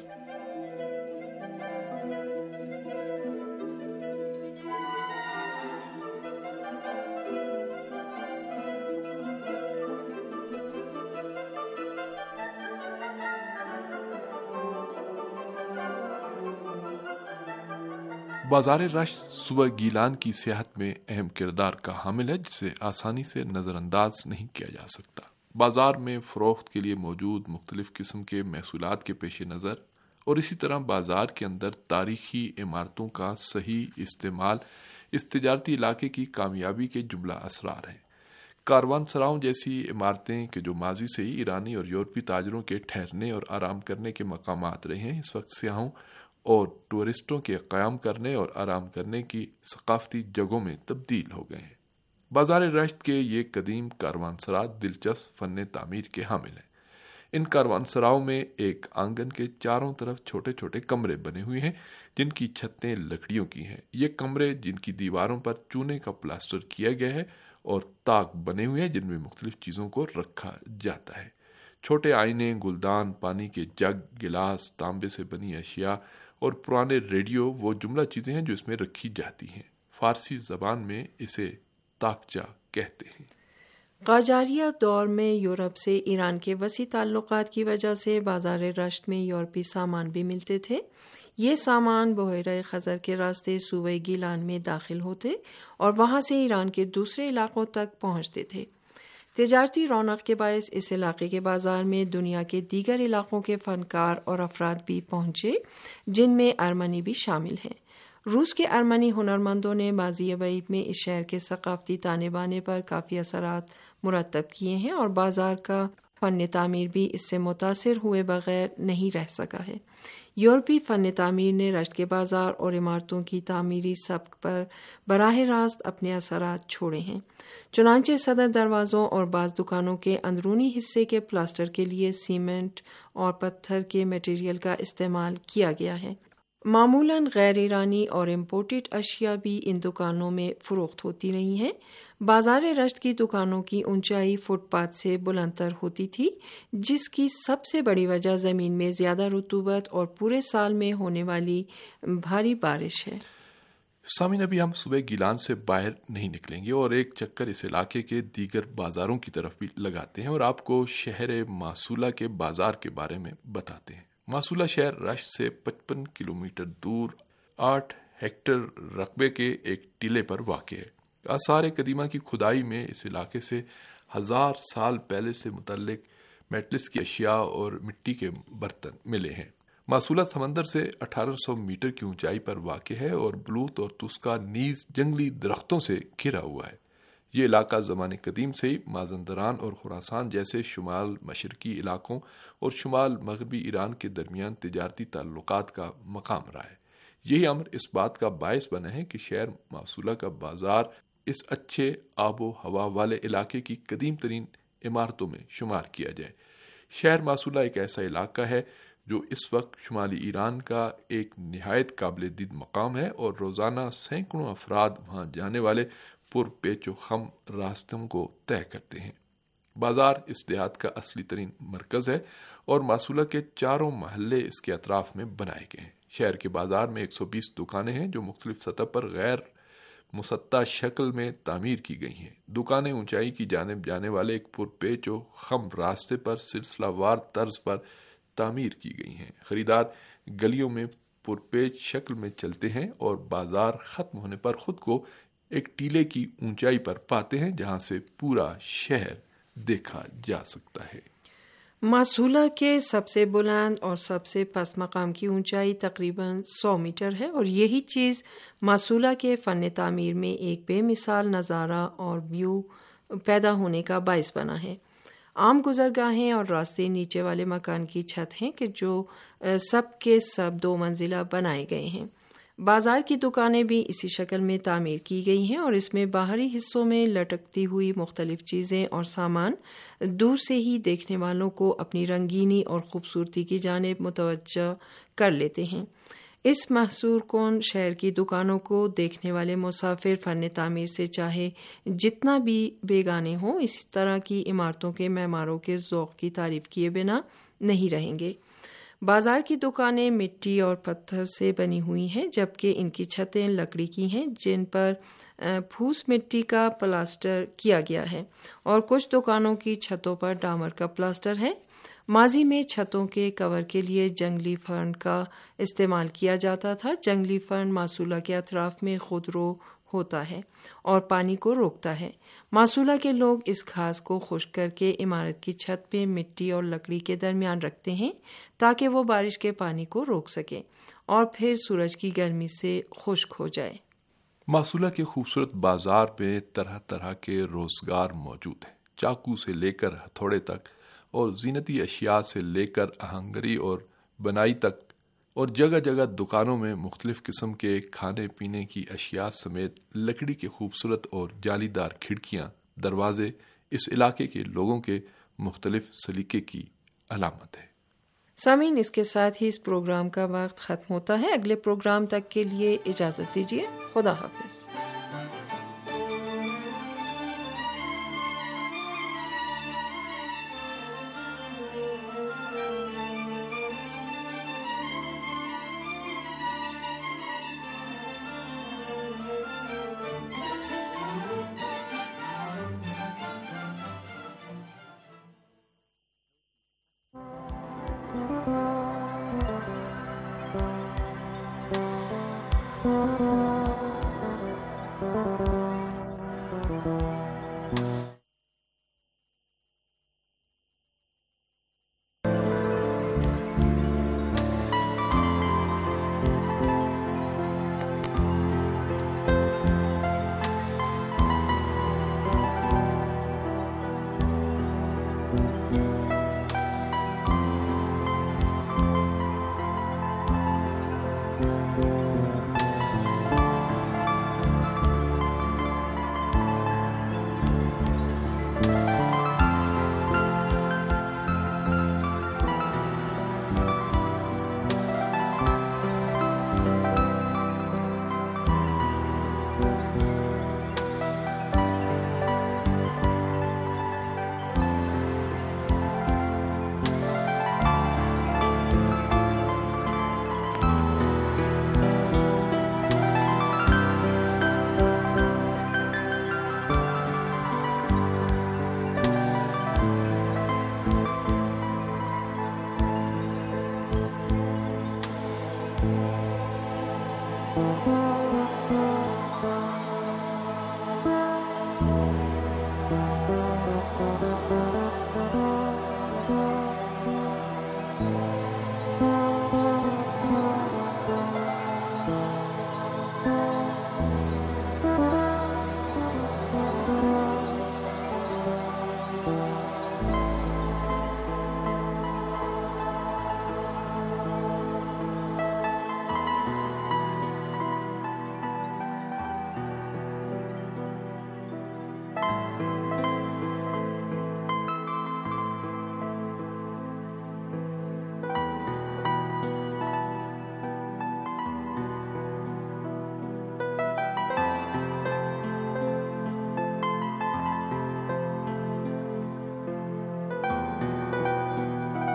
بازار رشت صوبہ گیلان کی سیاحت میں اہم کردار کا حامل ہے جسے آسانی سے نظر انداز نہیں کیا جا سکتا۔ بازار میں فروخت کے لیے موجود مختلف قسم کے محصولات کے پیش نظر اور اسی طرح بازار کے اندر تاریخی عمارتوں کا صحیح استعمال اس تجارتی علاقے کی کامیابی کے جملہ اسرار ہیں۔ کاروان سراؤں جیسی عمارتیں کہ جو ماضی سے ہی ایرانی اور یورپی تاجروں کے ٹھہرنے اور آرام کرنے کے مقامات رہے ہیں، اس وقت سیاحوں اور ٹورسٹوں کے قیام کرنے اور آرام کرنے کی ثقافتی جگہوں میں تبدیل ہو گئے ہیں۔ بازار رشت کے یہ قدیم کاروانسرا دلچسپ فن تعمیر کے حامل ہیں۔ ان کاروانسراؤں میں ایک آنگن کے چاروں طرف چھوٹے چھوٹے کمرے بنے ہوئے ہیں جن کی چھتیں لکڑیوں کی ہیں۔ یہ کمرے جن کی دیواروں پر چونے کا پلاسٹر کیا گیا ہے اور طاق بنے ہوئے ہیں جن میں مختلف چیزوں کو رکھا جاتا ہے۔ چھوٹے آئینے، گلدان، پانی کے جگ، گلاس، تانبے سے بنی اشیاء اور پرانے ریڈیو وہ جملہ چیزیں ہیں جو اس میں رکھی جاتی ہیں۔ فارسی زبان میں اسے تاکچہ کہتے ہیں۔ قاجاریہ دور میں یورپ سے ایران کے وسیع تعلقات کی وجہ سے بازار رشت میں یورپی سامان بھی ملتے تھے۔ یہ سامان بحیرہ خزر کے راستے صوبہ گیلان میں داخل ہوتے اور وہاں سے ایران کے دوسرے علاقوں تک پہنچتے تھے۔ تجارتی رونق کے باعث اس علاقے کے بازار میں دنیا کے دیگر علاقوں کے فنکار اور افراد بھی پہنچے جن میں ارمنی بھی شامل ہیں۔ روس کے ارمنی ہنرمندوں نے ماضی بعید میں اس شہر کے ثقافتی تانے بانے پر کافی اثرات مرتب کیے ہیں اور بازار کا فن تعمیر بھی اس سے متاثر ہوئے بغیر نہیں رہ سکا ہے۔ یورپی فن تعمیر نے رشت کے بازار اور عمارتوں کی تعمیری سبک پر براہ راست اپنے اثرات چھوڑے ہیں۔ چنانچہ صدر دروازوں اور بعض دکانوں کے اندرونی حصے کے پلاسٹر کے لیے سیمنٹ اور پتھر کے میٹیریل کا استعمال کیا گیا ہے۔ معمولاً غیر ایرانی اور امپورٹڈ اشیاء بھی ان دکانوں میں فروخت ہوتی رہی ہیں۔ بازار رشت کی دکانوں کی اونچائی فٹ پاتھ سے بلندتر ہوتی تھی، جس کی سب سے بڑی وجہ زمین میں زیادہ رطوبت اور پورے سال میں ہونے والی بھاری بارش ہے۔ سامعین، ابھی ہم صبح گیلان سے باہر نہیں نکلیں گے اور ایک چکر اس علاقے کے دیگر بازاروں کی طرف بھی لگاتے ہیں اور آپ کو شہر معسولہ کے بازار کے بارے میں بتاتے ہیں۔ معسولہ شہر رشت سے 55 کلومیٹر دور 8 ہیکٹر رقبے کے ایک ٹیلے پر واقع ہے۔ آثار قدیمہ کی کھدائی میں اس علاقے سے 1000 سال پہلے سے متعلق میٹلس کی اشیاء اور مٹی کے برتن ملے ہیں۔ معسولہ سمندر سے 1800 میٹر کی اونچائی پر واقع ہے اور بلوت اور تسکا نیز جنگلی درختوں سے گھرا ہوا ہے۔ یہ علاقہ زمان قدیم سے ہی مازندران اور خراسان جیسے شمال مشرقی علاقوں اور شمال مغربی ایران کے درمیان تجارتی تعلقات کا مقام رہا ہے۔ یہی امر اس بات کا باعث بنا ہے کہ شہر معسولہ کا بازار اس اچھے آب و ہوا والے علاقے کی قدیم ترین عمارتوں میں شمار کیا جائے۔ شہر معسولہ ایک ایسا علاقہ ہے جو اس وقت شمالی ایران کا ایک نہایت قابل دید مقام ہے اور روزانہ سینکڑوں افراد وہاں جانے والے پر پیچ و خم راستوں کو طے کرتے ہیں۔ بازار اس دیہات کا اصلی ترین مرکز ہے اور معسولہ کے چاروں محلے اس کے اطراف میں بنائے گئے ہیں۔ شہر کے بازار میں 120 دکانیں ہیں جو مختلف سطح پر غیر مسطح شکل میں تعمیر کی گئی ہیں۔ دکانیں اونچائی کی جانب جانے والے ایک پرپیچ و خم راستے پر سلسلہ وار طرز پر تعمیر کی گئی ہیں۔ خریدار گلیوں میں پرپیچ شکل میں چلتے ہیں اور بازار ختم ہونے پر خود کو ایک ٹیلے کی اونچائی پر پاتے ہیں جہاں سے پورا شہر دیکھا جا سکتا ہے۔ معسولہ کے سب سے بلند اور سب سے پست مقام کی اونچائی تقریباً 100 میٹر ہے اور یہی چیز معسولہ کے فن تعمیر میں ایک بے مثال نظارہ اور ویو پیدا ہونے کا باعث بنا ہے۔ عام گزرگاہیں اور راستے نیچے والے مکان کی چھت ہیں کہ جو سب کے سب 2 منزلہ بنائے گئے ہیں۔ بازار کی دکانیں بھی اسی شکل میں تعمیر کی گئی ہیں اور اس میں باہری حصوں میں لٹکتی ہوئی مختلف چیزیں اور سامان دور سے ہی دیکھنے والوں کو اپنی رنگینی اور خوبصورتی کی جانب متوجہ کر لیتے ہیں۔ اس محصور کن شہر کی دکانوں کو دیکھنے والے مسافر فن تعمیر سے چاہے جتنا بھی بیگانے ہوں، اس طرح کی عمارتوں کے معماروں کے ذوق کی تعریف کیے بنا نہیں رہیں گے۔ بازار کی دکانیں مٹی اور پتھر سے بنی ہوئی ہیں جبکہ ان کی چھتیں لکڑی کی ہیں جن پر پھوس مٹی کا پلاسٹر کیا گیا ہے اور کچھ دکانوں کی چھتوں پر ڈامر کا پلاسٹر ہے۔ ماضی میں چھتوں کے کور کے لیے جنگلی فرن کا استعمال کیا جاتا تھا۔ جنگلی فرن معسولہ کے اطراف میں خودرو ہوتا ہے اور پانی کو روکتا ہے۔ معسولہ کے لوگ اس گھاس کو خشک کر کے عمارت کی چھت پہ مٹی اور لکڑی کے درمیان رکھتے ہیں تاکہ وہ بارش کے پانی کو روک سکے اور پھر سورج کی گرمی سے خشک ہو جائے۔ معسولہ کے خوبصورت بازار میں طرح طرح کے روزگار موجود ہیں، چاقو سے لے کر ہتھوڑے تک اور زینتی اشیاء سے لے کر آہنگری اور بنائی تک، اور جگہ جگہ دکانوں میں مختلف قسم کے کھانے پینے کی اشیاء سمیت لکڑی کے خوبصورت اور جالی دار کھڑکیاں، دروازے اس علاقے کے لوگوں کے مختلف سلیقے کی علامت ہے۔ سامعین، اس کے ساتھ ہی اس پروگرام کا وقت ختم ہوتا ہے۔ اگلے پروگرام تک کے لیے اجازت دیجیے۔ خدا حافظ۔